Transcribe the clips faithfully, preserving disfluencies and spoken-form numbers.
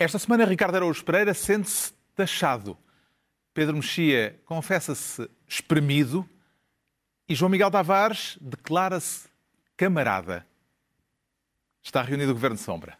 Esta semana, Ricardo Araújo Pereira sente-se taxado. Pedro Mexia confessa-se espremido e João Miguel Tavares declara-se camarada. Está reunido o Governo de Sombra.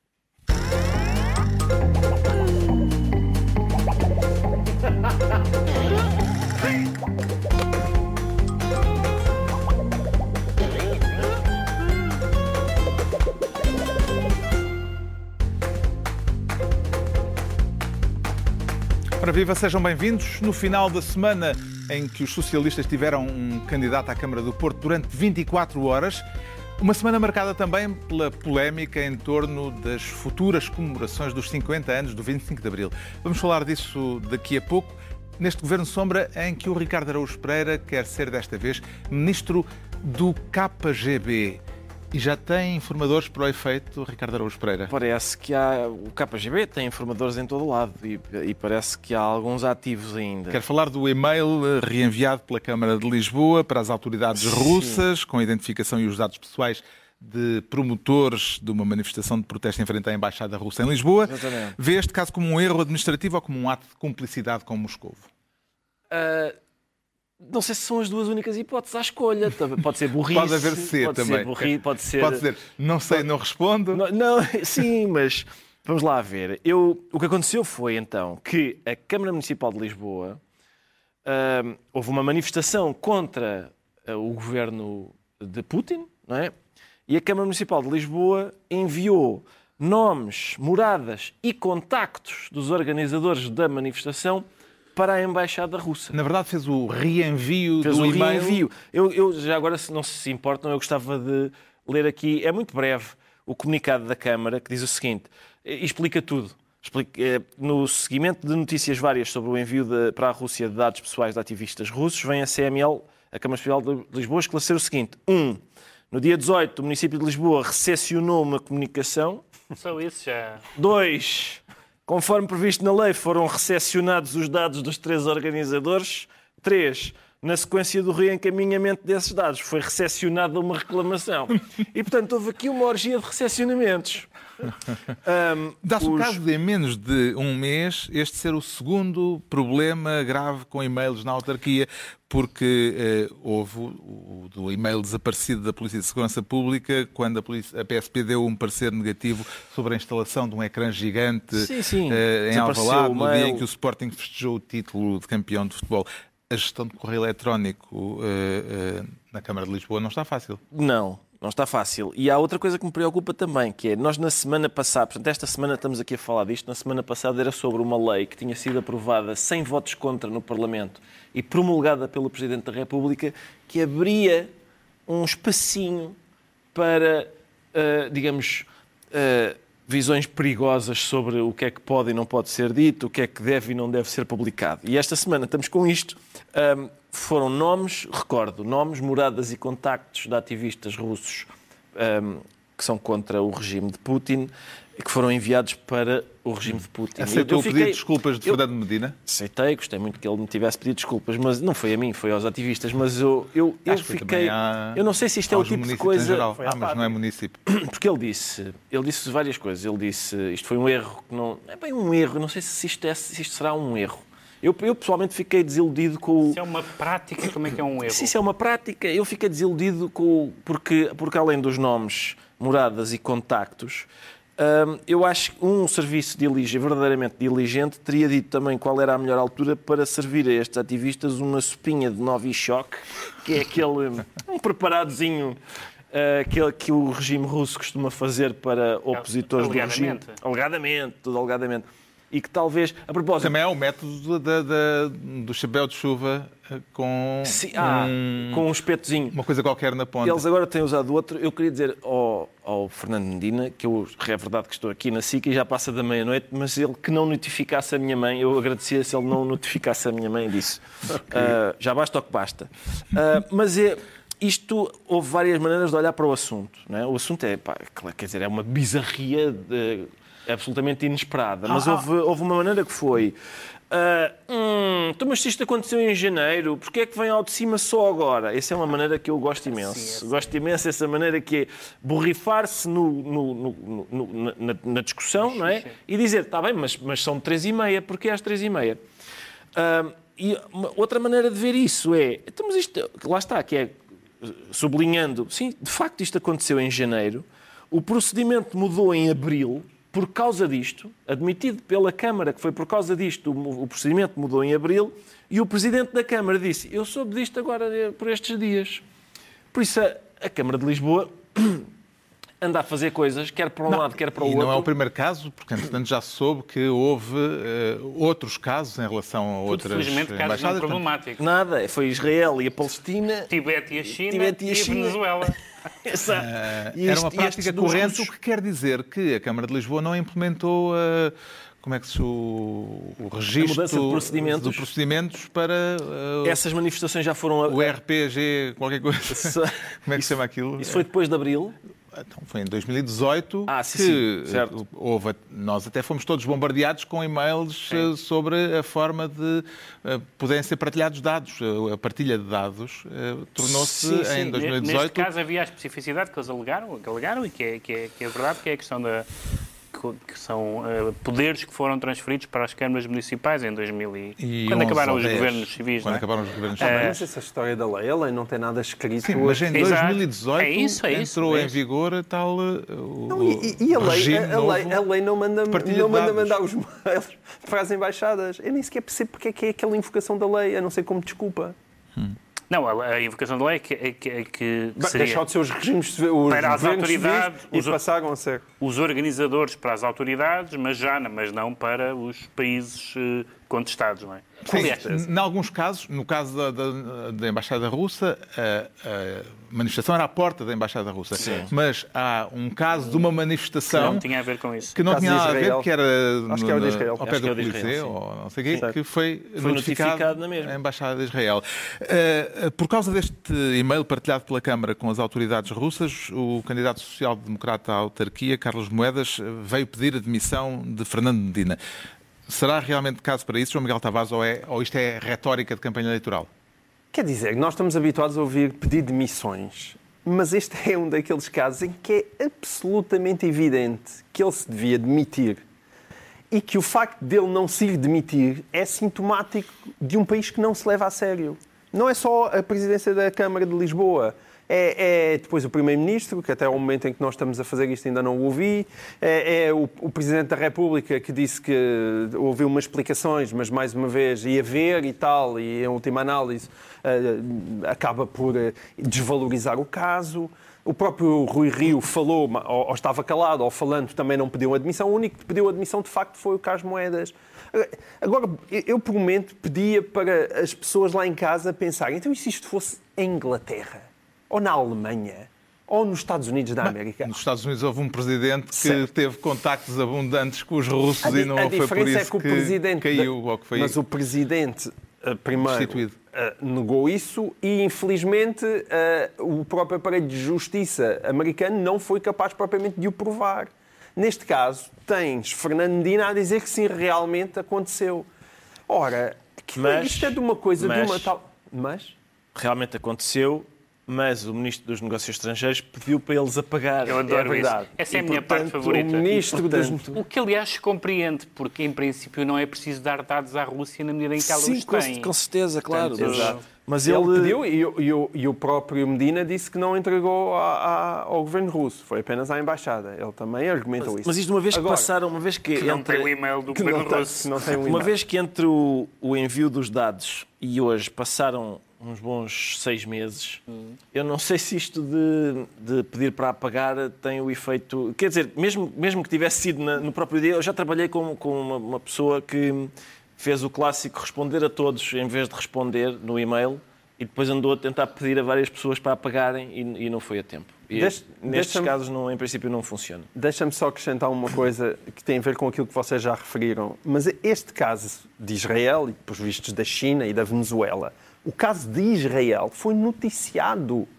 Ora viva, sejam bem-vindos. No final da semana em que os socialistas tiveram um candidato à Câmara do Porto durante vinte e quatro horas, uma semana marcada também pela polémica em torno das futuras comemorações dos cinquenta anos do vinte e cinco de Abril. Vamos falar disso daqui a pouco, neste Governo Sombra em que o Ricardo Araújo Pereira quer ser desta vez Ministro do K G B. E já tem informadores para o efeito, Ricardo Araújo Pereira? Parece que há... O K G B tem informadores em todo o lado e, e parece que há alguns ativos ainda. Quero falar do e-mail reenviado pela Câmara de Lisboa para as autoridades Sim. russas, com a identificação e os dados pessoais de promotores de uma manifestação de protesto em frente à Embaixada Russa em Lisboa. Exatamente. Vê este caso como um erro administrativo ou como um ato de cumplicidade com Moscovo? Uh... Não sei se são as duas únicas hipóteses à escolha. Pode ser burrice. Pode haver C pode também. Ser burri, pode ser... Pode ser, não sei, não respondo. Não, não, sim, mas vamos lá ver. Eu, o que aconteceu foi, então, que a Câmara Municipal de Lisboa uh, houve uma manifestação contra uh, o governo de Putin, não é? E a Câmara Municipal de Lisboa enviou nomes, moradas e contactos dos organizadores da manifestação para a Embaixada Russa. Na verdade, fez o reenvio fez do o e-mail. Reenvio. Eu, eu, já agora, se não se importam, eu gostava de ler aqui, é muito breve, o comunicado da Câmara, que diz o seguinte, e explica tudo. Explica, é, no seguimento de notícias várias sobre o envio de, para a Rússia de dados pessoais de ativistas russos, vem a C M L, a Câmara Municipal de Lisboa, esclarecer o seguinte. Um, no dia dezoito, o município de Lisboa recepcionou uma comunicação. Só isso já... Dois... Conforme previsto na lei, foram recepcionados os dados dos três organizadores. Três, na sequência do reencaminhamento desses dados, foi recepcionada uma reclamação. E, portanto, houve aqui uma orgia de recepcionamentos. Um, Dá-se os... o caso de, em menos de um mês, este ser o segundo problema grave com e-mails na autarquia, porque uh, houve o, o do e-mail desaparecido da Polícia de Segurança Pública, quando a, polícia, a P S P deu um parecer negativo sobre a instalação de um ecrã gigante sim, sim. Uh, em Alvalade, no dia em que o Sporting festejou o título de campeão de futebol. A gestão de correio eletrónico uh, uh, na Câmara de Lisboa não está fácil. Não. Não está fácil. E há outra coisa que me preocupa também, que é, nós na semana passada, portanto, esta semana estamos aqui a falar disto, na semana passada era sobre uma lei que tinha sido aprovada sem votos contra no Parlamento e promulgada pelo Presidente da República, que abria um espacinho para, uh, digamos, uh, visões perigosas sobre o que é que pode e não pode ser dito, o que é que deve e não deve ser publicado. E esta semana estamos com isto. Um, foram nomes, recordo, nomes, moradas e contactos de ativistas russos um, que são contra o regime de Putin e que foram enviados para o regime de Putin. Aceitou o pedido de desculpas de Fernando Medina? Aceitei, gostei muito que ele me tivesse pedido desculpas, mas não foi a mim, foi aos ativistas, mas eu, eu, eu fiquei... Há... Eu não sei se isto é o tipo de coisa... Ah, mas não é município. Porque ele disse, ele disse várias coisas. Ele disse, isto foi um erro, que não é bem um erro, não sei se isto, é, se isto será um erro. Eu, eu pessoalmente fiquei desiludido com o... Se é uma prática, como é que é um erro? Se isso é uma prática, eu fiquei desiludido com o... Porque, porque além dos nomes, moradas e contactos, hum, eu acho que um serviço diligente, verdadeiramente diligente, teria dito também qual era a melhor altura para servir a estes ativistas uma sopinha de Novichok, que é aquele um preparadozinho uh, aquele que o regime russo costuma fazer para opositores do regime. Alegadamente, tudo alegadamente. E que talvez, a propósito... Também é o método da, da, do chapéu de chuva com, Sim, ah, um, com um espetozinho. Uma coisa qualquer na ponta. Eles agora têm usado outro. Eu queria dizer ao, ao Fernando Medina, que eu, é verdade que estou aqui na S I C e já passa da meia-noite, mas ele que não notificasse a minha mãe, eu agradecia se ele não notificasse a minha mãe disso. Okay. Uh, já basta o que basta. Uh, mas é... Isto, houve várias maneiras de olhar para o assunto. Não é? O assunto é, pá, quer dizer, é uma bizarria de... absolutamente inesperada. Mas houve, houve uma maneira que foi... Uh, hum, então, mas se isto aconteceu em janeiro, porquê é que vem ao de cima só agora? Essa é uma maneira que eu gosto imenso. Sim, é gosto imenso dessa maneira que é borrifar-se no, no, no, no, na, na discussão, não é? E dizer, está bem, mas, mas são três e meia, porquê às três e meia? Uh, e uma, outra maneira de ver isso é, então, mas isto, lá está, que é sublinhando, sim, de facto isto aconteceu em janeiro, o procedimento mudou em abril. Por causa disto, admitido pela Câmara que foi por causa disto, o procedimento mudou em abril, e o Presidente da Câmara disse, eu soube disto agora por estes dias. Por isso, a, a Câmara de Lisboa anda a fazer coisas, quer para um não, lado, quer para o e outro. E não é o primeiro caso, porque, entretanto, já se soube que houve uh, outros casos em relação a Tudo, outras felizmente, casos não problemáticos. Nada, foi Israel e a Palestina. Tibete e a China, Tibete e a, e a China. Venezuela. Exato. Uh, era uma prática corrente, o que quer dizer que a Câmara de Lisboa não implementou uh, como é que se o, o registro de procedimentos. de procedimentos para uh, essas manifestações já foram a... o R P G qualquer coisa. Como é que se chama aquilo? Isso foi depois de abril? Então, foi em dois mil e dezoito ah, sim, que sim, certo. houve, nós até fomos todos bombardeados com e-mails sim. sobre a forma de uh, poderem ser partilhados dados. A partilha de dados uh, tornou-se sim, sim. em dois mil e dezoito... Neste caso havia a especificidade que eles alegaram, que alegaram e que é, que, é, que é verdade, que é a questão da... que são uh, poderes que foram transferidos para as câmaras municipais em dois mil e... e quando acabaram os dez, governos civis. Quando não é? acabaram os governos civis. Uh, mas essa história da lei, a lei não tem nada escrito. Sim, mas em dois mil e dezoito é isso, é isso, entrou é em vigor a tal uh, não, e, e a, lei, a, a, lei, a lei não manda, não manda mandar os mails para as embaixadas. Eu nem sequer percebo porque é que é aquela invocação da lei, a não ser como desculpa. Hum. Não, a, a invocação da lei é que, é que, é que seria... Deixou de ser os regimes, os para as autoridades e os, passaram a ser. Os organizadores para as autoridades, mas já mas não para os países contestados, não é? Sim, em alguns casos, no caso da, da, da Embaixada Russa, a, a manifestação era à porta da Embaixada Russa. Sim. Mas há um caso de uma manifestação... Que não tinha a ver com isso. Que não tinha nada a ver, que era Acho que é o de Israel. ao pé do Coliseu, ou não sei o quê, que foi, foi notificado, notificado na mesma. A Embaixada de Israel. Uh, por causa deste e-mail partilhado pela Câmara com as autoridades russas, o candidato social-democrata à autarquia, Carlos Moedas, veio pedir a demissão de Fernando Medina. Será realmente caso para isso, João Miguel Tavares, ou, é, ou isto é retórica de campanha eleitoral? Quer dizer, nós estamos habituados a ouvir pedir demissões, mas este é um daqueles casos em que é absolutamente evidente que ele se devia demitir e que o facto dele não se ir demitir é sintomático de um país que não se leva a sério. Não é só a presidência da Câmara de Lisboa. É, é depois o Primeiro-Ministro, que até ao momento em que nós estamos a fazer isto ainda não o ouvi. É, é o, o Presidente da República, que disse que ouviu umas explicações, mas mais uma vez ia ver e tal, e em última análise uh, acaba por uh, desvalorizar o caso. O próprio Rui Rio falou, ou, ou estava calado, ou falando, também não pediu admissão. O único que pediu admissão, de facto, foi o Carlos Moedas. Agora, eu por momento pedia para as pessoas lá em casa pensarem, então e se isto fosse em Inglaterra? Ou na Alemanha, ou nos Estados Unidos da América. Nos Estados Unidos houve um presidente que certo. teve contactos abundantes com os russos a e não foi por isso é que, o que presidente caiu. Ou que foi mas o presidente, primeiro, negou isso e, infelizmente, o próprio aparelho de justiça americano não foi capaz propriamente de o provar. Neste caso, tens Fernando Medina a dizer que sim, realmente aconteceu. Ora, que mas, isto é de uma coisa, mas, de uma tal... Mas? Realmente aconteceu... Mas o Ministro dos Negócios Estrangeiros pediu para eles apagarem. Eu adoro é isso. Essa é a minha portanto, parte favorita. O, ministro e, portanto, dos... o que, aliás, se compreende, porque, em princípio, não é preciso dar dados à Rússia na medida em que ela Sim, os tem. Com certeza, claro. Portanto, exato. Mas ele, ele pediu e, e, o, e o próprio Medina disse que não entregou a, a, ao governo russo. Foi apenas à embaixada. Ele também argumentou mas, isso. Mas isto uma vez que Agora, passaram, uma vez que... que não entre, tem o e-mail do que governo não russo. Tem, não tem um uma vez que entre o, o envio dos dados e hoje passaram uns bons seis meses, hum. eu não sei se isto de, de pedir para apagar tem o efeito... Quer dizer, mesmo, mesmo que tivesse sido na, no próprio dia, eu já trabalhei com, com uma, uma pessoa que fez o clássico responder a todos em vez de responder no e-mail e depois andou a tentar pedir a várias pessoas para apagarem e, e não foi a tempo. E Deixe, nestes casos, não, em princípio, não funciona. Deixa-me só acrescentar uma coisa que tem a ver com aquilo que vocês já referiram. Mas este caso de Israel e, por vistos, da China e da Venezuela, o caso de Israel foi noticiado. Uhum.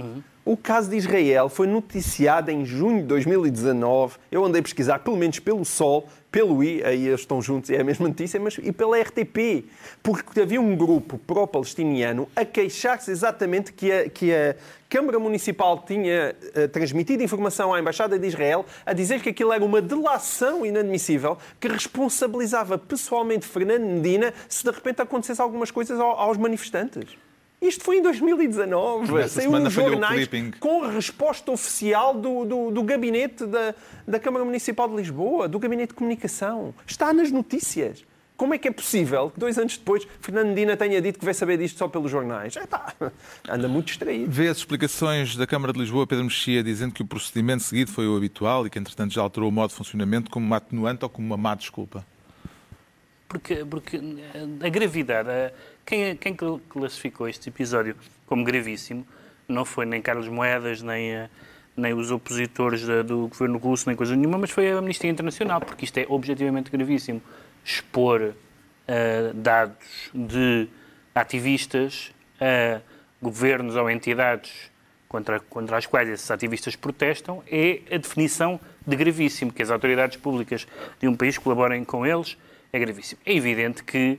O caso de Israel foi noticiado em junho de dois mil e dezanove. Eu andei a pesquisar, pelo menos pelo Sol, pelo I, aí eles estão juntos, é a mesma notícia, mas e pela R T P. Porque havia um grupo pró-palestiniano a queixar-se exatamente que a, que a Câmara Municipal tinha uh, transmitido informação à Embaixada de Israel a dizer que aquilo era uma delação inadmissível que responsabilizava pessoalmente Fernando Medina se de repente acontecesse algumas coisas ao, aos manifestantes. Isto foi em dois mil e dezanove. Nessa Saiu semana nos falhou o jornais clipping. com a resposta oficial do, do, do gabinete da, da Câmara Municipal de Lisboa, do gabinete de comunicação. Está nas notícias. Como é que é possível que dois anos depois Fernando Medina tenha dito que vai saber disto só pelos jornais? Epá, anda muito distraído. Vê as explicações da Câmara de Lisboa, Pedro Mexia, dizendo que o procedimento seguido foi o habitual e que, entretanto, já alterou o modo de funcionamento como uma atenuante ou como uma má desculpa. Porque, porque a gravidade, a, quem, quem classificou este episódio como gravíssimo não foi nem Carlos Moedas, nem, a, nem os opositores da, do governo russo, nem coisa nenhuma, mas foi a Amnistia Internacional, porque isto é objetivamente gravíssimo. Expor uh, dados de ativistas a governos ou entidades contra, contra as quais esses ativistas protestam é a definição de gravíssimo, que as autoridades públicas de um país colaborem com eles. É gravíssimo. É evidente que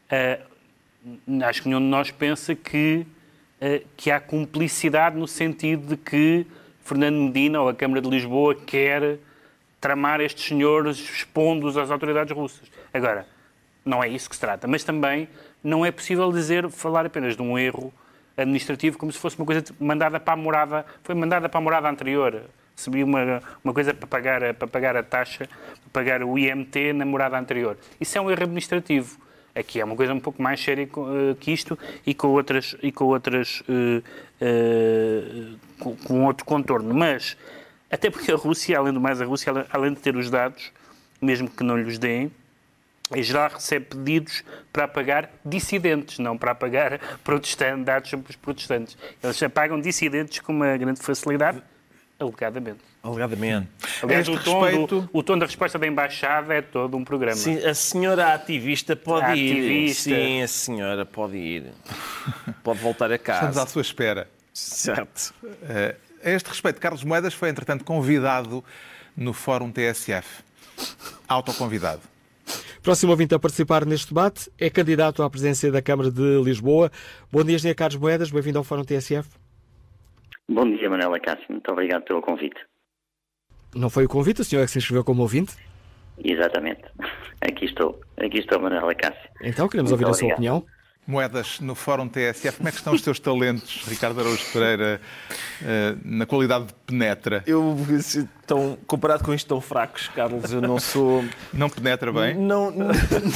uh, acho que nenhum de nós pensa que, uh, que há cumplicidade no sentido de que Fernando Medina ou a Câmara de Lisboa quer tramar estes senhores expondo-os às autoridades russas. Agora, não é isso que se trata, mas também não é possível dizer, falar apenas de um erro administrativo como se fosse uma coisa mandada para a morada, foi mandada para a morada anterior. Recebi uma, uma coisa para pagar, para pagar a taxa, para pagar o I M T na morada anterior. Isso é um erro administrativo. Aqui é uma coisa um pouco mais séria que isto e com outras, e com, outras uh, uh, com, com outro contorno. Mas, até porque a Rússia, além do mais, a Rússia, além de ter os dados, mesmo que não lhes deem, em geral recebe pedidos para pagar dissidentes, não para pagar protestantes, dados sobre os protestantes. Eles já pagam dissidentes com uma grande facilidade. Alegadamente. Alegadamente. Aliás, Este o tom, respeito... do, o tom da resposta da Embaixada é todo um programa. Sim, a senhora ativista pode A ir. ativista. Sim, a senhora pode ir. Pode voltar a casa. Estamos à sua espera. Certo. Uh, a este respeito, Carlos Moedas foi, entretanto, convidado no Fórum T S F. Autoconvidado. Próximo ouvinte a participar neste debate é candidato à presidência da Câmara de Lisboa. Bom dia, engenheiro Carlos Moedas. Bem-vindo ao Fórum T S F. Bom dia, Manuela Cássio. Muito obrigado pelo convite. Não foi o convite, o senhor é que se inscreveu como ouvinte? Exatamente. Aqui estou. Aqui estou, Manuela Cássio. Então, queremos Muito ouvir obrigado. a sua opinião. Moedas, no Fórum T S F, como é que estão os teus talentos, Ricardo Araújo Pereira, uh, na qualidade de penetra? Eu, tão, comparado com isto, tão fracos, Carlos, eu não sou... Não penetra bem? Não, não, não,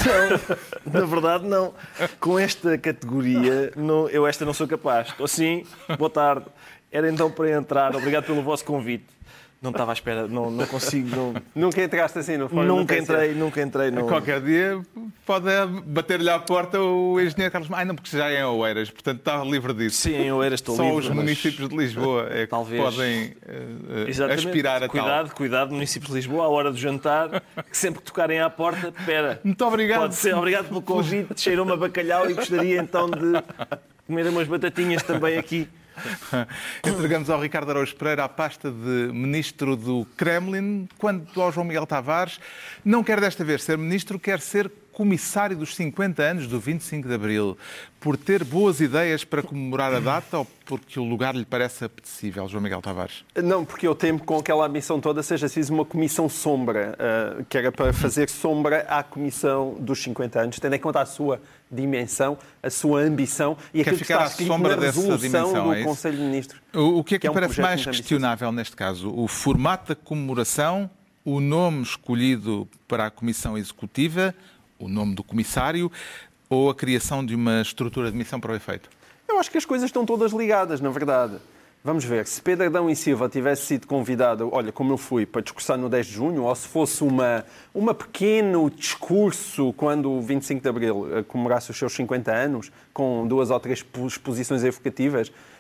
na verdade não. Com esta categoria, não, eu esta não sou capaz. Estou assim, boa tarde. Era então para entrar, obrigado pelo vosso convite. Não estava à espera, não, não consigo... Não... Nunca entraste assim no Fórum? Nunca entrei, nunca entrei. No... Qualquer dia pode bater-lhe à porta o engenheiro Carlos Moedas. Ah, não, porque já é em Oeiras, portanto está livre disso. Sim, em Oeiras estou Só livre. os mas... municípios de Lisboa é que Talvez. podem uh, Exatamente. aspirar a cuidado, tal. Cuidado, municípios de Lisboa, à hora do jantar, que sempre que tocarem à porta, espera. Muito obrigado. Pode ser, obrigado pelo convite, cheirou-me a bacalhau e gostaria então de comer umas batatinhas também aqui. Entregamos ao Ricardo Araújo Pereira a pasta de ministro do Kremlin, quanto ao João Miguel Tavares, não quer desta vez ser ministro, quer ser comissário dos cinquenta anos do vinte e cinco de Abril, por ter boas ideias para comemorar a data ou porque o lugar lhe parece apetecível, João Miguel Tavares? Não, porque eu temo que com aquela ambição toda seja preciso uma comissão sombra, uh, que era para fazer sombra à comissão dos cinquenta anos, tendo em conta a sua dimensão, a sua ambição e Quer aquilo que ficar está à escrito sombra na dessa resolução dimensão, do é isso? Conselho de Ministros. O, o que é que, que é lhe um parece projeto mais muito questionável neste caso? O formato da comemoração, o nome escolhido para a Comissão Executiva, o nome do comissário ou a criação de uma estrutura de missão para o efeito? Eu acho que as coisas estão todas ligadas, na verdade. Vamos ver, se Pedro Adão e Silva tivesse sido convidado, olha, como eu fui, para discursar no dez de junho, ou se fosse uma, uma pequeno discurso quando o vinte e cinco de Abril comemorasse os seus cinquenta anos, com duas ou três exposições evocativas,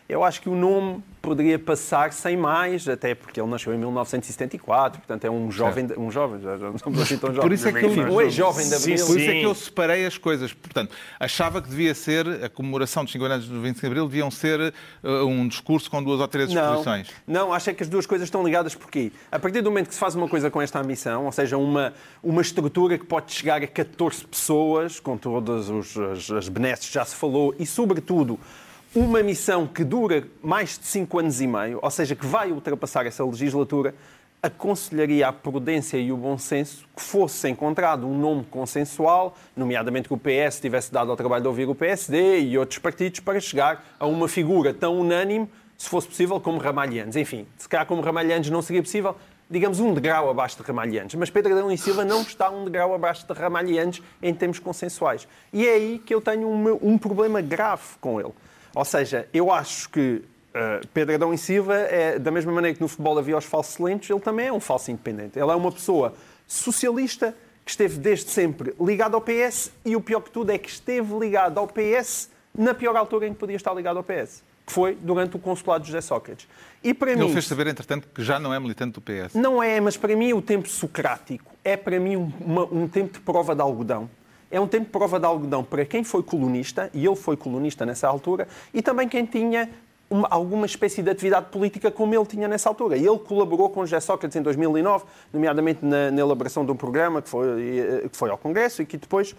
Eu acho que o nome poderia passar sem mais, até porque ele nasceu em mil novecentos e setenta e quatro, portanto é um jovem, um jovem, já não somos assim tão jovens. Por isso é que eu, é jovem da Abril. Por isso é que eu separei as coisas. Portanto, achava que devia ser, a comemoração dos cinquenta anos do vinte e cinco de Abril, deviam ser uh, um discurso com duas ou três exposições. Não, não, acho é que as duas coisas estão ligadas porque, a partir do momento que se faz uma coisa com esta ambição, ou seja, uma, uma estrutura que pode chegar a catorze pessoas, com todas os, as, as benesses que já se falou, e sobretudo uma missão que dura mais de cinco anos e meio, ou seja, que vai ultrapassar essa legislatura, aconselharia a prudência e o bom senso que fosse encontrado um nome consensual, nomeadamente que o P S tivesse dado ao trabalho de ouvir o P S D e outros partidos para chegar a uma figura tão unânime, se fosse possível, como Ramalhianes. Enfim, se calhar como Ramalhianes não seria possível, digamos um degrau abaixo de Ramalhianes. Mas Pedro Adão e Silva não está um degrau abaixo de Ramalhianes em termos consensuais. E é aí que eu tenho um, um problema grave com ele. Ou seja, eu acho que uh, Pedro Adão e Silva, é, da mesma maneira que no futebol havia os falsos lentos, ele também é um falso independente. Ele é uma pessoa socialista que esteve desde sempre ligado ao P S e o pior que tudo é que esteve ligado ao P S na pior altura em que podia estar ligado ao P S, que foi durante o consulado de José Sócrates. E para ele mim, fez saber, entretanto, que já não é militante do P S. Não é, mas para mim o tempo socrático é para mim um, uma, um tempo de prova de algodão. É um tempo de prova de algodão para quem foi colunista, e ele foi colunista nessa altura, e também quem tinha uma, alguma espécie de atividade política como ele tinha nessa altura. E ele colaborou com José Sócrates em dois mil e nove, nomeadamente na, na elaboração de um programa que foi, que foi ao Congresso e que depois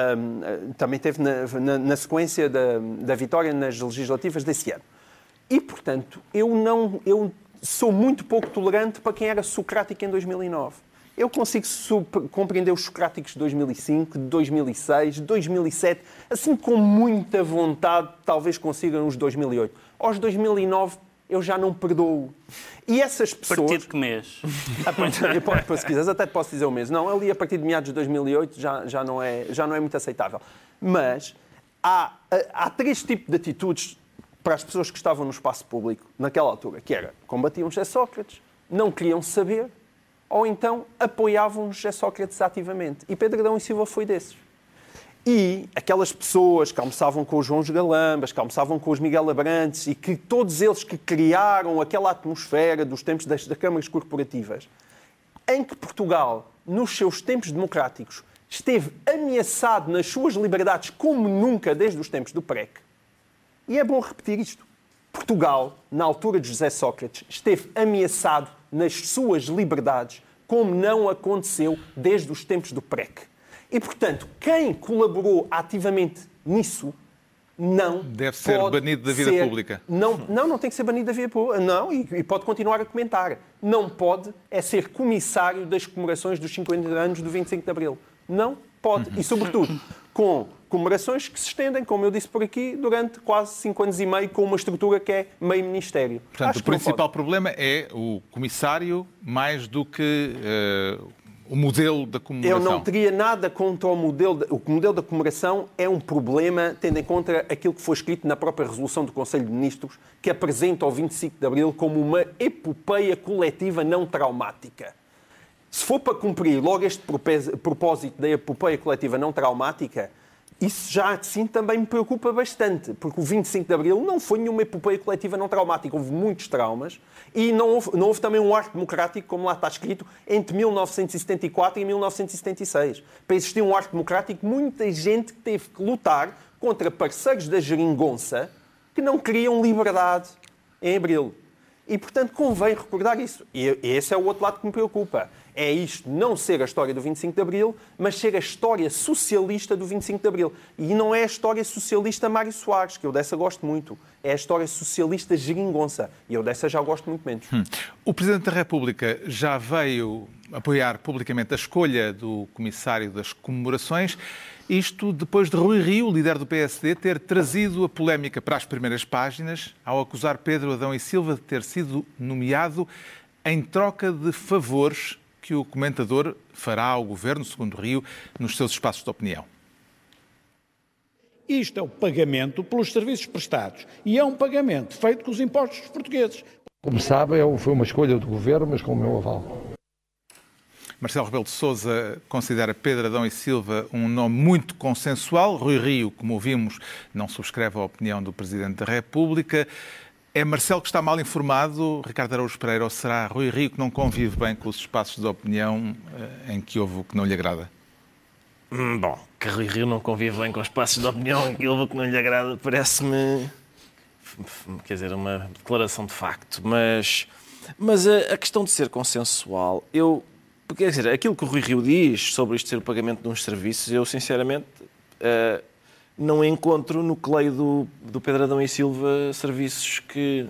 um, também teve na, na, na sequência da, da vitória nas legislativas desse ano. E, portanto, eu, não, eu sou muito pouco tolerante para quem era socrático em dois mil e nove. Eu consigo super, compreender os socráticos de dois mil e cinco, de dois mil e seis, de dois mil e sete, assim com muita vontade, talvez consigam os de dois mil e oito. Aos dois mil e nove eu já não perdoo. E essas pessoas... A partir de que mês? Se quiseres, até te posso dizer o mês. Não, ali a partir de meados de dois mil e oito já, já, não, é, já não é muito aceitável. Mas há, há três tipos de atitudes para as pessoas que estavam no espaço público naquela altura, que era, combatiam José Sócrates, não queriam saber, ou então apoiavam José Sócrates ativamente. E Pedro Adão e Silva foi desses. E aquelas pessoas que almoçavam com os João Galambas, que almoçavam com os Miguel Abrantes, e que todos eles que criaram aquela atmosfera dos tempos das, das câmaras corporativas, em que Portugal, nos seus tempos democráticos, esteve ameaçado nas suas liberdades como nunca desde os tempos do P R E C. E é bom repetir isto. Portugal, na altura de José Sócrates, esteve ameaçado nas suas liberdades, como não aconteceu desde os tempos do P R E C. E, portanto, quem colaborou ativamente nisso não deve ser pode banido da vida ser, pública. Não, não, não tem que ser banido da vida pública. Não, e, e pode continuar a comentar. Não pode é ser comissário das comemorações dos cinquenta anos do vinte e cinco de Abril. Não pode. E, sobretudo, com comemorações que se estendem, como eu disse por aqui, durante quase cinco anos e meio, com uma estrutura que é meio ministério. Portanto, Acho o principal problema é o comissário mais do que uh, o modelo da comemoração. Eu não teria nada contra o modelo. De... O modelo da comemoração é um problema, tendo em conta aquilo que foi escrito na própria resolução do Conselho de Ministros, que apresenta o vinte e cinco de Abril como uma epopeia coletiva não traumática. Se for para cumprir logo este propósito da epopeia coletiva não traumática, isso já assim também me preocupa bastante, porque o vinte e cinco de Abril não foi nenhuma epopeia coletiva não traumática. Houve muitos traumas e não houve, não houve também um arco democrático, como lá está escrito, entre mil novecentos e setenta e quatro e mil novecentos e setenta e seis. Para existir um arco democrático, muita gente teve que lutar contra parceiros da geringonça que não queriam liberdade em Abril. E, portanto, convém recordar isso. E esse é o outro lado que me preocupa. É isto não ser a história do vinte e cinco de Abril, mas ser a história socialista do vinte e cinco de Abril. E não é a história socialista Mário Soares, que eu dessa gosto muito. É a história socialista geringonça. E eu dessa já gosto muito menos. Hum. O Presidente da República já veio apoiar publicamente a escolha do Comissário das Comemorações. Isto depois de Rui Rio, líder do P S D, ter trazido a polémica para as primeiras páginas ao acusar Pedro Adão e Silva de ter sido nomeado em troca de favores que o comentador fará ao Governo, segundo Rio, nos seus espaços de opinião. Isto é o pagamento pelos serviços prestados e é um pagamento feito com os impostos dos portugueses. Como sabe, foi uma escolha do Governo, mas com o meu aval. Marcelo Rebelo de Sousa considera Pedro Adão e Silva um nome muito consensual. Rui Rio, como ouvimos, não subscreve a opinião do Presidente da República. É Marcelo que está mal informado, Ricardo Araújo Pereira, ou será Rui Rio que não convive bem com os espaços de opinião em que houve o que não lhe agrada? Hum, bom, que Rui Rio não convive bem com os espaços de opinião em que houve o que não lhe agrada parece-me, quer dizer, uma declaração de facto. Mas, mas a, a questão de ser consensual, eu, quer dizer, aquilo que o Rui Rio diz sobre isto ser o pagamento de uns serviços, eu sinceramente... Uh, não encontro no cleio do, do Pedro Adão e Silva serviços que,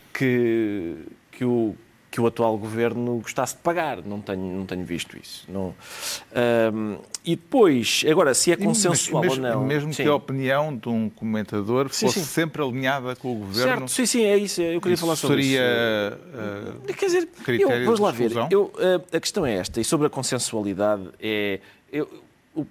que, que, o, que o atual governo gostasse de pagar. Não tenho, não tenho visto isso. Não. Um, e depois, agora, se é consensual mesmo, ou não... Mesmo sim. que a opinião de um comentador sim, fosse sim. sempre alinhada com o governo... Certo, sim, sim, é isso. Eu queria isso falar sobre seria, isso. Uh, Quer dizer, critério eu, vamos lá de ver. exclusão? Eu, uh, a questão é esta, e sobre a consensualidade, é... Eu, o,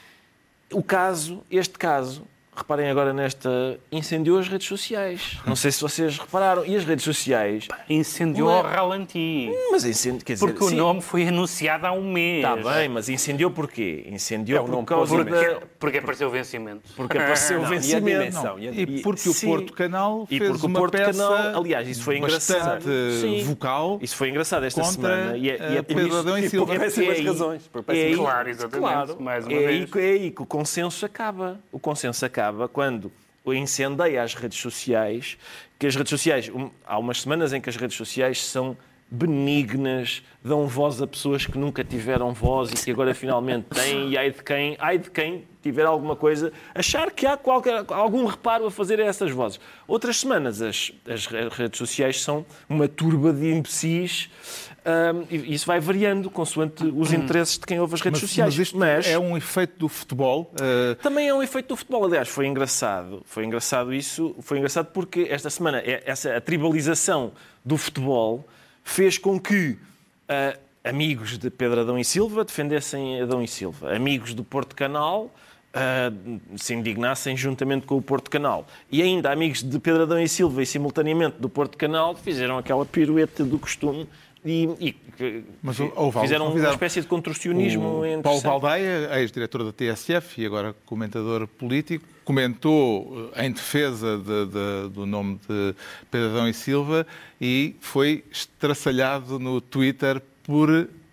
o caso, este caso... Reparem agora nesta... Incendiou as redes sociais. Não sei se vocês repararam. E as redes sociais... Incendiou Uma... ao ralenti. Mas incendiou... Quer dizer, porque sim. o nome foi anunciado há um mês. Está bem, mas incendiou porquê? Incendiou É o por nome causa Porque, da... porque apareceu o vencimento. Porque apareceu o Não, vencimento. e a dimensão, e a- E porque Sim. o Porto Canal E fez porque o uma Porto peça Canal... Aliás, isso foi engraçado. bastante Sim. vocal Isso foi engraçado esta contra semana. E é, e é uh, por Pedro isso- Adão e e Silva. por péssimas aí- razões, por é péssimas aí- Claro, exatamente, Claro. mais uma é, aí, vez. que- é aí que o consenso acaba. O consenso acaba quando incendeia as redes sociais, que as redes sociais... um, há umas semanas em que as redes sociais são benignas, dão voz a pessoas que nunca tiveram voz e que agora finalmente têm, e ai de quem, ai de quem tiver alguma coisa, achar que há qualquer, algum reparo a fazer a essas vozes. Outras semanas as, as redes sociais são uma turba de imbecis, um, e isso vai variando consoante os interesses de quem ouve as redes Mas, sociais. mas isto Mas é um efeito do futebol. uh, também é um efeito do futebol. Aliás, foi engraçado. Foi engraçado isso. Foi engraçado porque esta semana essa a tribalização do futebol fez com que uh, amigos de Pedro Adão e Silva defendessem Adão e Silva, amigos do Porto Canal uh, se indignassem juntamente com o Porto Canal, e ainda amigos de Pedro Adão e Silva e simultaneamente do Porto Canal fizeram aquela pirueta do costume e, e Mas houve fizeram alguns uma convidados. espécie de construcionismo. O Paulo Baldeia, ex-diretor da T S F e agora comentador político, comentou em defesa de, de, do nome de Pedro Adão e Silva e foi estraçalhado no Twitter por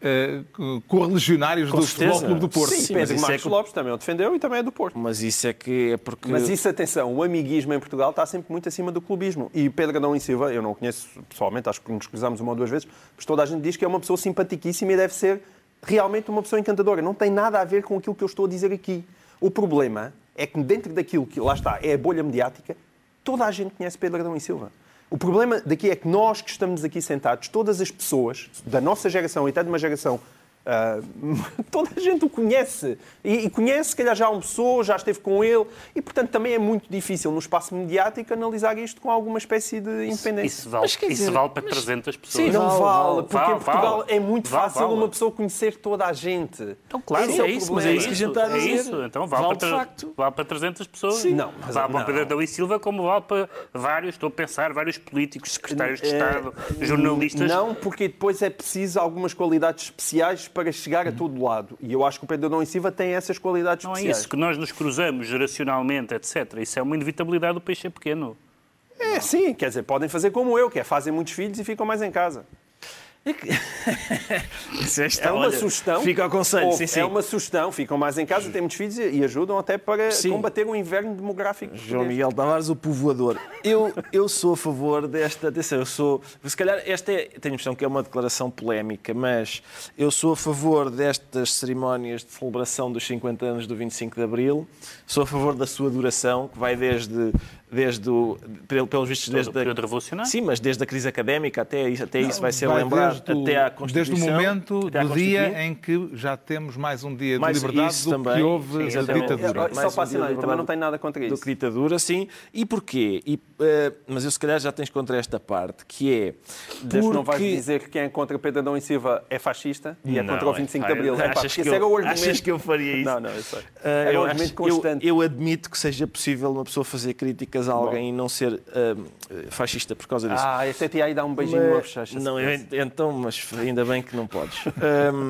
uh, correligionários Com do certeza. Futebol Clube do Porto. Sim, Sim, mas Pedro isso é Marcos que- Lopes também o defendeu e também é do Porto. Mas isso é que é porque... Mas isso, atenção, o amiguismo em Portugal está sempre muito acima do clubismo. E Pedro Adão e Silva, eu não o conheço pessoalmente, acho que nos cruzamos uma ou duas vezes, mas toda a gente diz que é uma pessoa simpaticíssima e deve ser realmente uma pessoa encantadora. Não tem nada a ver com aquilo que eu estou a dizer aqui. O problema é que dentro daquilo que lá está é a bolha mediática, toda a gente conhece Pedro Adão e Silva. O problema daqui é que nós que estamos aqui sentados, todas as pessoas da nossa geração e até de uma geração, uh, toda a gente o conhece. E, e conhece, se calhar já almoçou, já esteve com ele. E, portanto, também é muito difícil no espaço mediático analisar isto com alguma espécie de independência. Isso vale, Mas, quer isso dizer, vale para mas- trezentas pessoas. Sim, Não vale, vale, vale. porque Vale, em Portugal vale. é muito Vale, fácil vale. uma pessoa conhecer toda a gente. Então, claro, Esse é, o isso, mas problema. é isso que a gente está a É dizer. isso. Então vale, Vale para, de facto. vale para trezentas pessoas. Sim. Não, mas- vale para não. Pedro Adão e Silva, como vale para vários, estou a pensar, vários políticos, secretários de Eh, Estado, jornalistas. Não, porque depois é preciso algumas qualidades especiais para chegar a todo lado. E eu acho que o Pedro Adão e Silva tem essas qualidades Não é especiais. isso, que nós nos cruzamos geracionalmente, etcétera. Isso é uma inevitabilidade do peixe é pequeno. É, sim, quer dizer, podem fazer como eu, que é fazem muitos filhos e ficam mais em casa. Isso está, É uma olha, sugestão. Fica ao conselho, Ou sim, sim. É uma sugestão, ficam mais em casa, têm muitos filhos e e ajudam até para Sim. combater o inverno demográfico. João português. Miguel Tavares, o povoador. Eu, eu sou a favor desta... Atenção, eu sou... Se calhar esta é... Tenho a impressão que é uma declaração polémica, mas eu sou a favor destas cerimónias de celebração dos cinquenta anos do vinte e cinco de Abril. Sou a favor da sua duração, que vai desde... desde o, pelos vistos, Todo desde o período revolucionário. Sim, mas desde a crise académica até isso, até isso vai ser Vai lembrado, desde o- até à Constituição. Desde o momento até à do dia Constituinte. em que já temos mais um dia de Mais liberdade isso do também. que houve Sim, de exatamente. ditadura. É, Mais Só um para dia assinar, de eu também não liberdade tenho nada contra do isso. que ditadura, sim. E porquê? E, eh, mas eu se calhar já tens contra esta parte, que é... Desde que não vais porque- dizer que quem é contra Pedro Adão e Silva é fascista e é Não, contra o vinte e cinco de é, Abril. pá, É, pá, achas porque que esse era o eu- argumento. achas que eu faria isso? Não, não, eu sei. Ah, Era eu, um acho- argumento eu- constante. eu admito que seja possível uma pessoa fazer críticas a alguém e não ser ah, fascista por causa disso. Ah, esse é aí dá um beijinho Mas- numa bochecha. Não, eu- então, mas ainda bem que não podes. Ahm,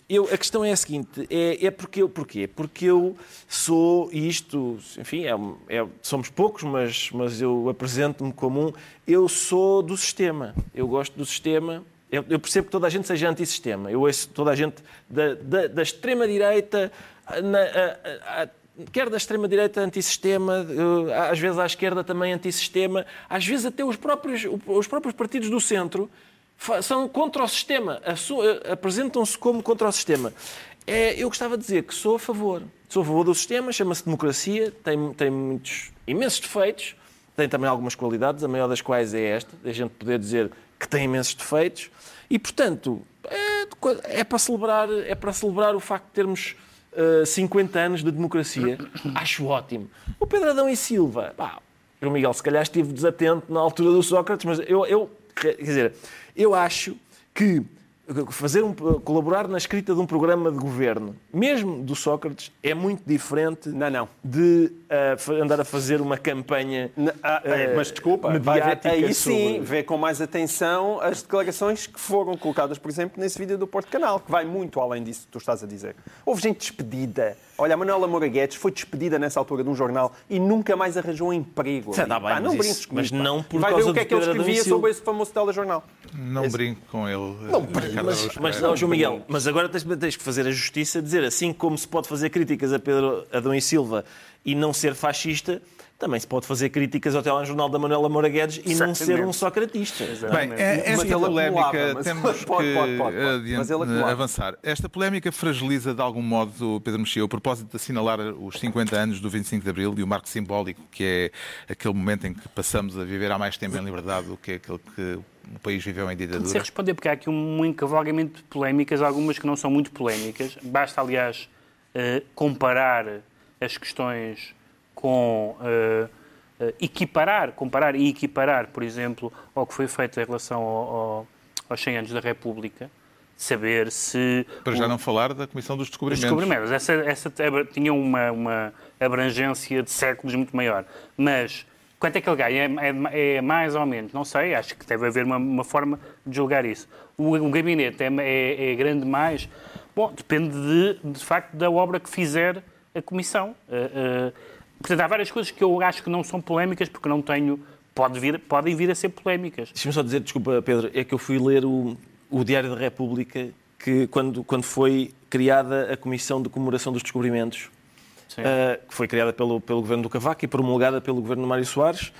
eu, a questão é a seguinte, é, é porque eu, porquê? Porque eu sou isto, enfim, é, é, somos poucos, mas, mas eu apresento-me como um, eu sou do sistema, eu gosto do sistema, eu, eu percebo que toda a gente seja antissistema, eu ouço toda a gente da, da, da extrema-direita, na, a, a, quer da extrema-direita antissistema, às vezes à esquerda também antissistema, às vezes até os próprios, os próprios partidos do centro são contra o sistema, apresentam-se como contra o sistema. É, eu gostava de dizer que sou a favor. Sou a favor do sistema, chama-se democracia, tem, tem muitos, imensos defeitos, tem também algumas qualidades, a maior das quais é esta, a gente poder dizer que tem imensos defeitos, e, portanto, é, é, para, celebrar, é para celebrar o facto de termos uh, cinquenta anos de democracia. Acho ótimo. O Pedro Adão e Silva, pá, o Miguel, se calhar estive desatento na altura do Sócrates, mas eu... eu quer dizer, eu acho que fazer um, colaborar na escrita de um programa de governo, mesmo do Sócrates, é muito diferente não, não. de uh, andar a fazer uma campanha não, ah, uh, Mas desculpa, vai ver, aí sim, sobre... vê com mais atenção as declarações que foram colocadas, por exemplo, nesse vídeo do Porto Canal, que vai muito além disso que tu estás a dizer. Houve gente despedida. Olha, a Manuela Moura Guedes foi despedida nessa altura de um jornal e nunca mais arranjou um emprego. Tá bem, pá, não mas, brinques comigo, mas não por vai causa ver o que é que ele escrevia sobre esse famoso telejornal. Não esse... brinco com ele. Não, mas, mas não, João Miguel, mas agora tens, tens que fazer a justiça, dizer assim como se pode fazer críticas a Pedro Adão e Silva e não ser fascista, também se pode fazer críticas ao telejornal da Manuela Moura Guedes e não ser um socratista. Bem, esta polémica temos pode, que pode, pode, pode. avançar. Esta polémica fragiliza de algum modo o Pedro Mexia, a propósito de assinalar os cinquenta anos do vinte e cinco de Abril e o marco simbólico, que é aquele momento em que passamos a viver há mais tempo em liberdade do que aquele que o país viveu em ditadura. Não sei responder, porque há aqui um encavalgamento de polémicas, algumas que não são muito polémicas. Basta, aliás, comparar as questões com uh, uh, equiparar, comparar e equiparar, por exemplo, ao que foi feito em relação ao, ao, aos cem anos da República, saber se... Para já o, não falar da Comissão dos Descobrimentos. Dos descobrimentos. Essa, essa tinha uma, uma abrangência de séculos muito maior. Mas quanto é que ele ganha? É, é, é mais ou menos? Não sei, acho que deve haver uma, uma forma de julgar isso. O, o gabinete é, é, é grande mais? Bom, depende de, de facto da obra que fizer a Comissão. Uh, uh, Portanto, há várias coisas que eu acho que não são polémicas, porque não tenho... Pode vir, podem vir a ser polémicas. Deixa-me só dizer, desculpa, Pedro, é que eu fui ler o, o Diário da República, que quando, quando foi criada a Comissão de Comemoração dos Descobrimentos, uh, que foi criada pelo, pelo governo do Cavaco e promulgada pelo governo de Mário Soares,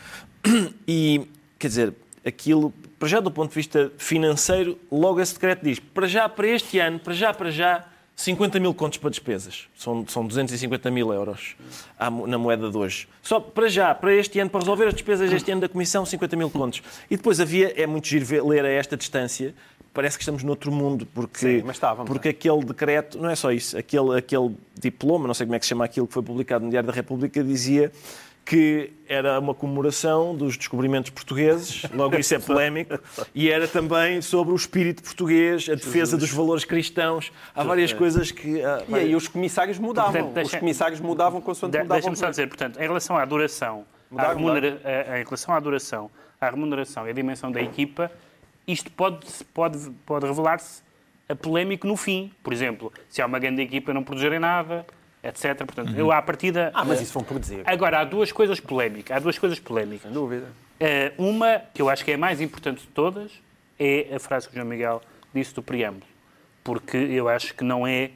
e, quer dizer, aquilo, para já do ponto de vista financeiro, logo esse decreto diz, para já, para este ano, para já, para já, cinquenta mil contos para despesas. São, são duzentos e cinquenta mil euros na moeda de hoje. Só para já, para este ano, para resolver as despesas deste ano da Comissão, cinquenta mil contos. E depois havia, é muito giro ver, ler a esta distância, parece que estamos noutro mundo, porque, Sim, mas estávamos, porque aquele decreto, não é só isso, aquele, aquele diploma, não sei como é que se chama aquilo que foi publicado no Diário da República, dizia que era uma comemoração dos descobrimentos portugueses, logo isso é polémico, e era também sobre o espírito português, a defesa dos valores cristãos. Há várias coisas que... Ah, e aí os comissários mudavam. Portanto, deixa... Os comissários mudavam consoante de, mudavam. Deixa-me só dizer, portanto, em relação à duração, à remunera... em relação à duração, à remuneração e à dimensão da equipa, isto pode, pode, pode revelar-se a polémico no fim. Por exemplo, se há uma grande equipa não produzirem nada... etcétera. Portanto, uhum. eu à partida... Ah, mas isso vão produzir. Agora, há duas coisas polémicas. Há duas coisas polémicas. Sem dúvida. Uh, uma, que eu acho que é a mais importante de todas, é a frase que o João Miguel disse do preâmbulo. Porque eu acho que não é...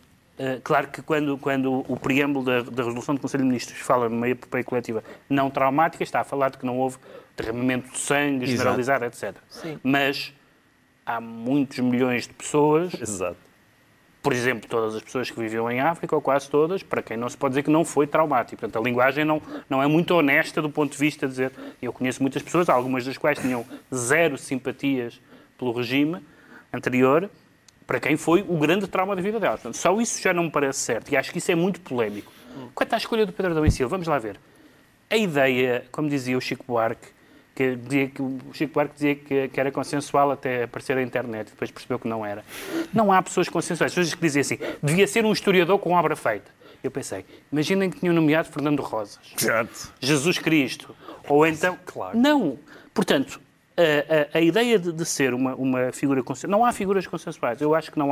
Uh, claro que quando, quando o preâmbulo da, da Resolução do Conselho de Ministros fala numa epopeia coletiva não traumática, está a falar de que não houve derramamento de sangue generalizado, etcétera. Sim. Mas há muitos milhões de pessoas... Exato. Por exemplo, todas as pessoas que viviam em África, ou quase todas, para quem não se pode dizer que não foi traumático. Portanto, a linguagem não, não é muito honesta do ponto de vista de dizer... Eu conheço muitas pessoas, algumas das quais tinham zero simpatias pelo regime anterior, para quem foi o grande trauma da vida delas. Portanto, só isso já não me parece certo. E acho que isso é muito polémico. Quanto à escolha do Pedro Adão e Silva, vamos lá ver. A ideia, como dizia o Chico Buarque, que, dizia que o Chico Buarque dizia que, que era consensual até aparecer na internet, depois percebeu que não era. Não há pessoas consensuais, pessoas que dizem assim, devia ser um historiador com obra feita. Eu pensei, imaginem que tinham nomeado Fernando Rosas, Exato. Jesus Cristo, ou então... Claro. Não. Portanto, a, a, a ideia de, de ser uma, uma figura consensual... Não há figuras consensuais. Eu acho que não há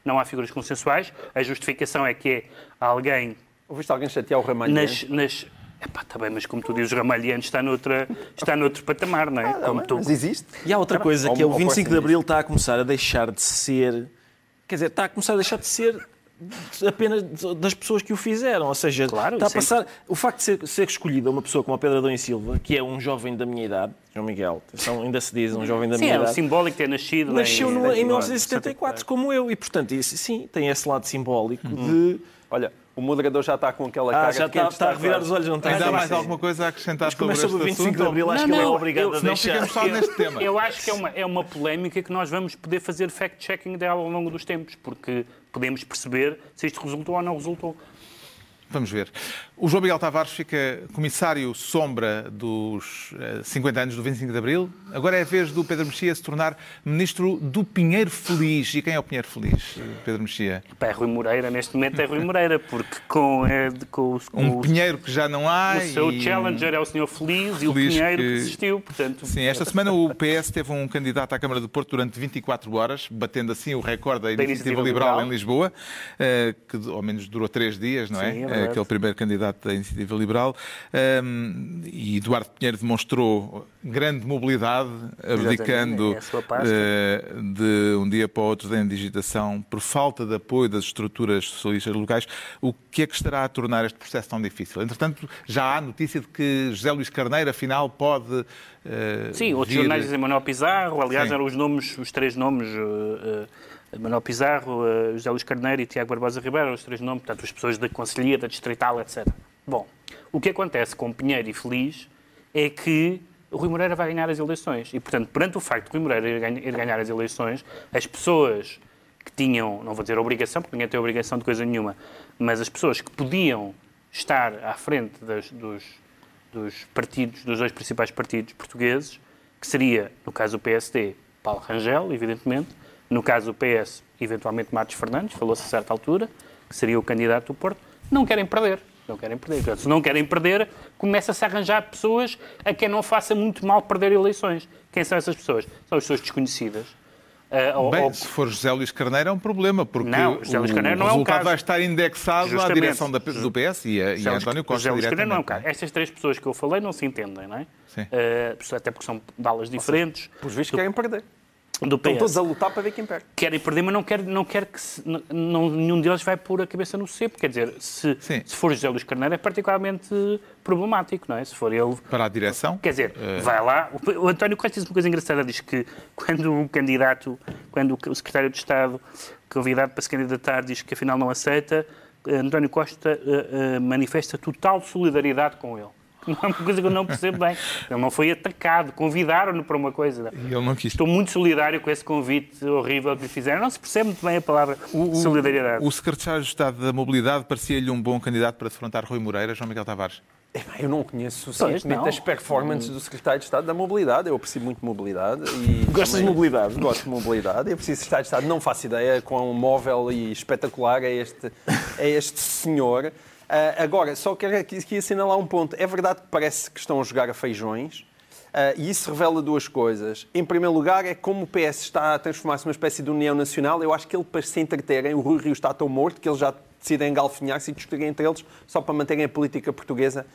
não há figuras consensuais. A justificação é que é alguém... Ouviste alguém chatear o Ramalhianes? Nas, nas... Epá, está bem, mas como tu dizes, o Ramalhianes está, noutra, está noutro patamar, não é? Ah, como bem, tu... Mas existe. E há outra coisa, Ou- que é o ou vinte e cinco de posso Abril está a começar a deixar de ser... Quer dizer, está a começar a deixar de ser apenas das pessoas que o fizeram. Ou seja, Claro, está a sempre. passar... O facto de ser, ser escolhida uma pessoa como a Pedro Adão e Silva, que é um jovem da minha idade, João Miguel, atenção, ainda se diz um jovem da Sim, minha é o idade... simbólico ter nascido Nasceu em, no, em mil novecentos e setenta e quatro, como eu, e portanto, isso, sim, tem esse lado simbólico de... Olha, o moderador já está com aquela Ah, cara já de quem está, está a revirar quase. os olhos, não está? Ainda há Sim, mais sim. alguma coisa a acrescentar Mas como é sobre sobre o este vinte e cinco de assunto? Abril, acho Não, que ele é não, obrigado eu- a senão deixar. ficamos só neste tema. Eu acho que é uma, é uma polémica que nós vamos poder fazer fact-checking dela ao longo dos tempos, porque podemos perceber se isto resultou ou não resultou. Vamos ver. O João Miguel Tavares fica comissário sombra dos eh, cinquenta anos do vinte e cinco de Abril. Agora é a vez do Pedro Mexia se tornar ministro do Pinheiro Feliz. E quem é o Pinheiro Feliz, Pedro Mexia? Pá, é Rui Moreira, neste momento é Rui Moreira, porque com, é, de- com, o- com Um o, pinheiro que já não há. o seu e- challenger é o senhor Feliz e o Feliz Pinheiro que- que desistiu, portanto... Sim, esta semana o P S teve um candidato à Câmara do Porto durante vinte e quatro horas, batendo assim o recorde da Iniciativa, Iniciativa Liberal, Liberal. em Lisboa, eh, que ao menos durou três dias, não é? Sim, é Eh, verdade. Aquele primeiro candidato da Iniciativa Liberal. Um, e Eduardo Pinheiro demonstrou grande mobilidade, abdicando é a sua pasta. eh, de um dia para o outro da indigitação por falta de apoio das estruturas socialistas locais. O que é que estará a tornar este processo tão difícil? Entretanto, já há notícia de que José Luís Carneiro, afinal, pode... eh, Sim, outros vir- jornais dizem Manuel Pizarro, aliás, Sim. eram os nomes, os três nomes, uh, uh, Manuel Pizarro, uh, José Luís Carneiro e Tiago Barbosa Ribeiro, os três nomes, portanto, as pessoas da Conselhia, da Distrital, etcétera. Bom, o que acontece com Pinheiro e Feliz é que o Rui Moreira vai ganhar as eleições. E, portanto, perante o facto de Rui Moreira ir ganhar, ir ganhar as eleições, as pessoas que tinham, não vou dizer obrigação, porque ninguém tem obrigação de coisa nenhuma, mas as pessoas que podiam estar à frente das, dos, dos partidos, dos dois principais partidos portugueses, que seria, no caso do P S D, Paulo Rangel, evidentemente, no caso do P S, eventualmente Matos Fernandes, falou-se a certa altura, que seria o candidato do Porto, não querem perder. Não querem perder. Portanto, se não querem perder, começa-se a arranjar pessoas a quem não faça muito mal perder eleições. Quem são essas pessoas? São as pessoas desconhecidas. Uh, ou- Bem, ou- se for José Luís Carneiro é um problema, porque Não, José Luís o Carneiro não é um resultado caso. vai estar indexado à Justamente. direção da- do P S e a, e José a Luís- António Costa José Luís Carneiro não é um diretamente. caso. Estas três pessoas que eu falei não se entendem, não é? Sim. Uh, até porque são de alas diferentes. Pelos vistos querem perder. Do P Estão todos S. a lutar para ver quem perde. Querem perder, mas não quer, não quer que se, não- não, nenhum deles vai pôr a cabeça no cepo. Quer dizer, se, Sim. se for José Luís Carneiro é particularmente problemático, não é? Se for ele... Para a direção? Quer dizer, vai lá... O, o António Costa diz uma coisa engraçada, diz que quando um candidato, quando o secretário de Estado convidado para se candidatar diz que afinal não aceita, António Costa uh, uh, manifesta total solidariedade com ele. Não é uma coisa que eu não percebo bem. Ele não foi atacado, convidaram-no para uma coisa. E ele não quis. Estou muito solidário com esse convite horrível que lhe fizeram. Não se percebe muito bem a palavra solidariedade. O secretário de Estado da Mobilidade parecia-lhe um bom candidato para defrontar Rui Moreira, João Miguel Tavares. Epá, Eu não conheço suficientemente não. as performances do secretário de Estado da Mobilidade. Eu aprecio muito mobilidade. E Gostas de também mobilidade? Gosto de mobilidade. Eu preciso de secretário de Estado. Não faço ideia quão móvel e espetacular é este, é este senhor. Uh, agora, só quero aqui, aqui assinalar um ponto. É verdade que parece que estão a jogar a feijões. Uh, e isso revela duas coisas. Em primeiro lugar, é como o P S está a transformar-se numa espécie de união nacional. Eu acho que ele, para se entreterem, o Rui Rio está tão morto que eles já decidem engalfinhar-se e discutirem entre eles só para manterem a política portuguesa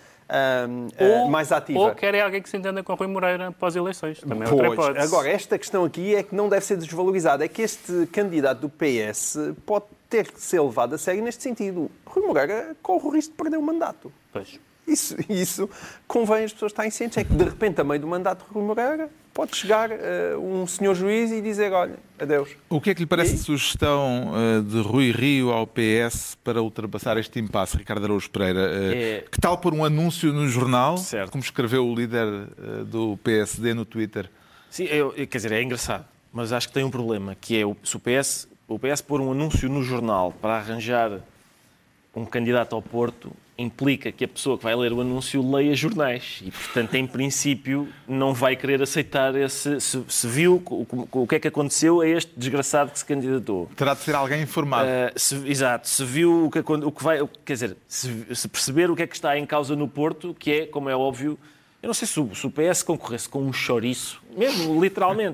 uh, uh, Ou- mais ativa. Ou querem alguém que se entenda com Rui Moreira pós-eleições. Também é outra Pois. hipótese. Agora, esta questão aqui é que não deve ser desvalorizada. É que este candidato do P S pode ter que ser levado a sério neste sentido. Rui Moreira corre o risco de perder o mandato. Pois. Isso, isso convém as pessoas estarem cientes. É que, de repente, a meio do mandato de Rui Moreira, pode chegar uh, um senhor juiz e dizer, olha, adeus. O que é que lhe parece E- de sugestão uh, de Rui Rio ao P S para ultrapassar este impasse, Ricardo Araújo Pereira? Uh, É- Que tal por um anúncio no jornal, Certo. como escreveu o líder uh, do P S D no Twitter? Sim, eu, eu- quer dizer, é engraçado, mas acho que tem um problema, que é o, se o P S, o P S pôr um anúncio no jornal para arranjar um candidato ao Porto implica que a pessoa que vai ler o anúncio leia jornais e, portanto, em princípio, não vai querer aceitar esse... Se, se viu o, o, o que é que aconteceu a este desgraçado que se candidatou. Terá de ser alguém informado. Uh, se, exato, se viu o que, o que vai... Quer dizer, se, se perceber o que é que está em causa no Porto, que é, como é óbvio... Eu não sei se o, se o P S concorresse com um chouriço, mesmo literalmente,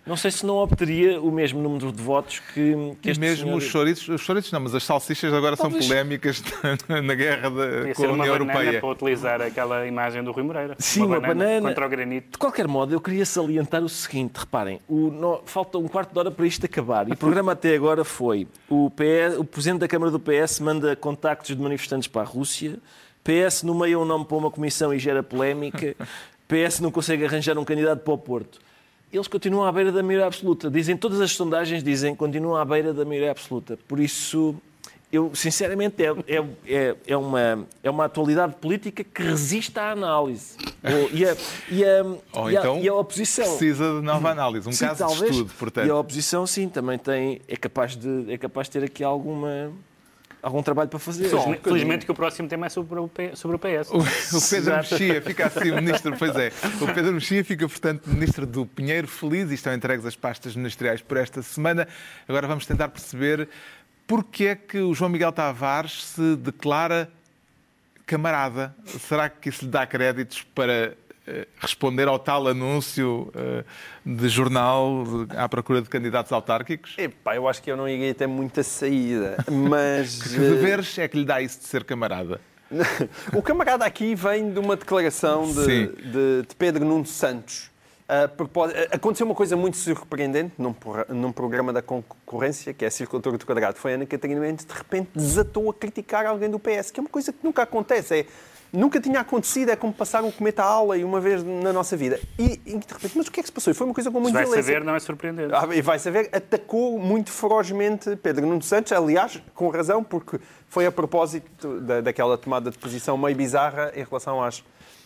Não sei se não obteria o mesmo número de votos que, que E este mesmo senhor... os chouriços, os chouriços não, mas as salsichas agora Talvez... são polémicas na, na guerra da, Podia com ser a uma União banana Europeia. para utilizar aquela imagem do Rui Moreira. Sim, uma, uma banana, banana contra o granito. De qualquer modo, eu queria salientar o seguinte, reparem, o, no, falta um quarto de hora para isto acabar. E o programa até agora foi, o, P S, o Presidente da Câmara do P S manda contactos de manifestantes para a Rússia, P S nomeia um nome para uma comissão e gera polémica, P S não consegue arranjar um candidato para o Porto. Eles continuam à beira da maioria absoluta. Dizem, todas as sondagens dizem que continuam à beira da maioria absoluta. Por isso, eu, sinceramente, é, é, é, é, uma, é uma atualidade política que resiste à análise. E a, e a, Ou e a, então e a oposição precisa de nova análise, um sim, caso talvez, de estudo, portanto. E a oposição, sim, também tem, é, capaz de, é capaz de ter aqui alguma... algum trabalho para fazer. Felizmente, felizmente que o próximo tema é sobre o P, sobre o P S. O, o Pedro Mexia fica assim, o ministro, pois é, o Pedro Mexia fica, portanto, ministro do Pinheiro Feliz e estão entregues as pastas ministeriais por esta semana. Agora vamos tentar perceber porque é que o João Miguel Tavares se declara camarada. Será que isso lhe dá créditos para responder ao tal anúncio uh, de jornal de, à procura de candidatos autárquicos? Epá, eu acho que eu não iria ter muita saída, mas... Que deveres é que lhe dá isso de ser camarada? O camarada aqui vem de uma declaração de, de, de Pedro Nuno Santos. Uh, aconteceu uma coisa muito surpreendente num, num programa da concorrência, que é a Circulatura do Quadrado. Foi a Ana Catarina Mendes, de repente desatou a criticar alguém do P S, que é uma coisa que nunca acontece. É, nunca tinha acontecido, é como passar um cometa à aula e uma vez na nossa vida. E, e de repente, mas o que é que se passou? E foi uma coisa com muita violência. Vai saber, não é surpreendente. Ah, e vai saber, atacou muito ferozmente Pedro Nuno Santos, aliás, com razão, porque foi a propósito da, daquela tomada de posição meio bizarra em relação às...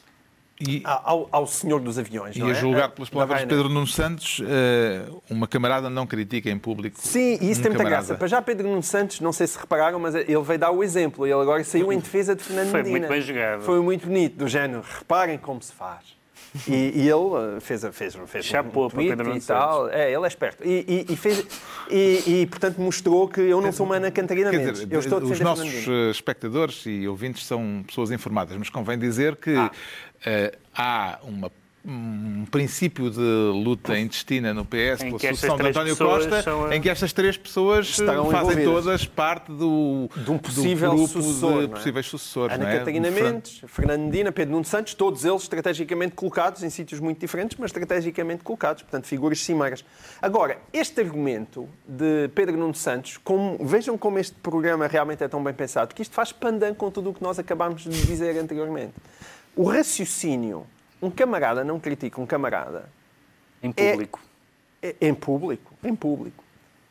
E, ao, ao senhor dos aviões. E não a é? julgar pelas palavras de Pedro Nuno Santos, uma camarada não critica em público. Sim, e isso um tem muita camarada. graça. Para já Pedro Nuno Santos, não sei se repararam, mas ele veio dar o exemplo. Ele agora saiu em defesa de Fernando Foi Medina. muito bem jogado. Foi muito bonito, do género. Reparem como se faz. E, e ele fez, fez, fez Chapou um para tweet Pedro Nuno e tal. Santos. É, ele é esperto. E, e, e, fez, e, e, portanto, mostrou que eu não sou uma Ana Cantarina Mendes. Eu estou a defender os nossos Fernando espectadores e ouvintes são pessoas informadas, mas convém dizer que ah. uh, há uma um princípio de luta intestina no P S pela sucessão de António Costa, são... em que estas três pessoas Estarão fazem todas parte do, de um possível do grupo sucessor, de possíveis sucessores. Ana não é? Catarina Mendes, Fernando Medina, Pedro Nuno Santos, todos eles estrategicamente colocados em sítios muito diferentes, mas estrategicamente colocados, portanto, figuras cimeiras. Agora, este argumento de Pedro Nuno Santos, como, vejam como este programa realmente é tão bem pensado, que isto faz pandan com tudo o que nós acabámos de dizer anteriormente. O raciocínio Um camarada não critica um camarada. Em público. É, é, em público. Em público.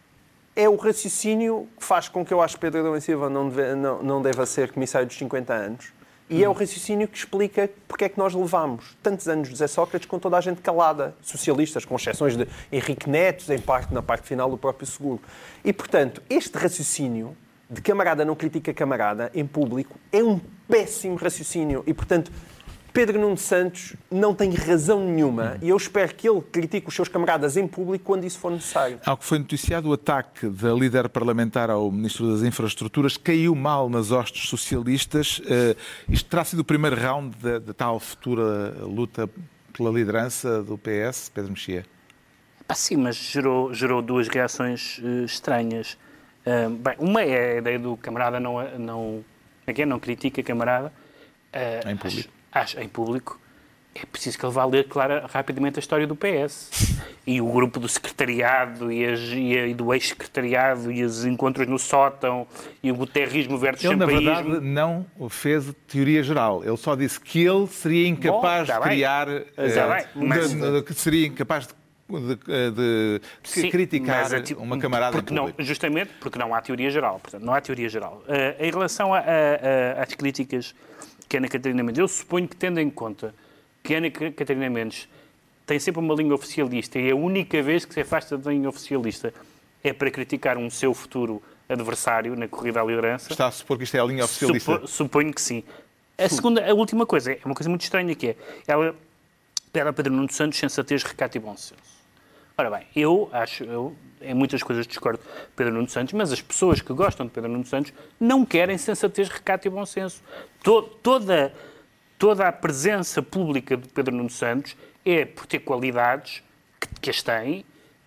É o raciocínio que faz com que eu acho que Pedro Adão e Silva não, deve, não, não deva ser comissário dos cinquenta anos. E hum. é o raciocínio que explica porque é que nós levamos tantos anos de José Sócrates com toda a gente calada. Socialistas, com exceções de Henrique Netos, em parte, na parte final do próprio Seguro. E, portanto, este raciocínio de camarada não critica camarada em público é um péssimo raciocínio. E, portanto... Pedro Nuno Santos não tem razão nenhuma e eu espero que ele critique os seus camaradas em público quando isso for necessário. Ao que foi noticiado, o ataque da líder parlamentar ao Ministro das Infraestruturas caiu mal nas hostes socialistas. Uh, isto terá sido o primeiro round da, da tal futura luta pela liderança do P S, Pedro Mexia? Ah, sim, mas gerou, gerou duas reações uh, estranhas. Uh, bem, uma é a ideia do camarada não, não, é, não critica camarada. Uh, em público. Acho, Acho, em público, é preciso que ele vá ler clara, rapidamente a história do P S. E o grupo do secretariado e, as, e, a, e do ex-secretariado e os encontros no sótão e o guterrismo versus ele, champaísmo. Ele, na verdade, não fez teoria geral. Ele só disse que ele seria incapaz Bom, tá de criar... Bem. Uh, mas... de, de, que seria incapaz de De, de, de Sim, criticar a, uma camarada porque não, justamente porque não há teoria geral. Portanto, não há teoria geral. Uh, em relação a, a, a, às críticas que Ana Catarina Mendes, eu suponho que, tendo em conta que Ana Catarina Mendes tem sempre uma linha oficialista e a única vez que se afasta da linha oficialista é para criticar um seu futuro adversário na corrida à liderança. Está a supor que isto é a linha oficialista? Supo, suponho que sim. A segunda, a última coisa, é uma coisa muito estranha, que é ela pede a Pedro Nuno Santos sensatez, recato e bom senso. Ora bem, eu acho, eu, em muitas coisas discordo de Pedro Nuno Santos, mas as pessoas que gostam de Pedro Nuno Santos não querem sensatez, recato e bom senso. To, toda, toda a presença pública de Pedro Nuno Santos é por ter qualidades que, que as tem,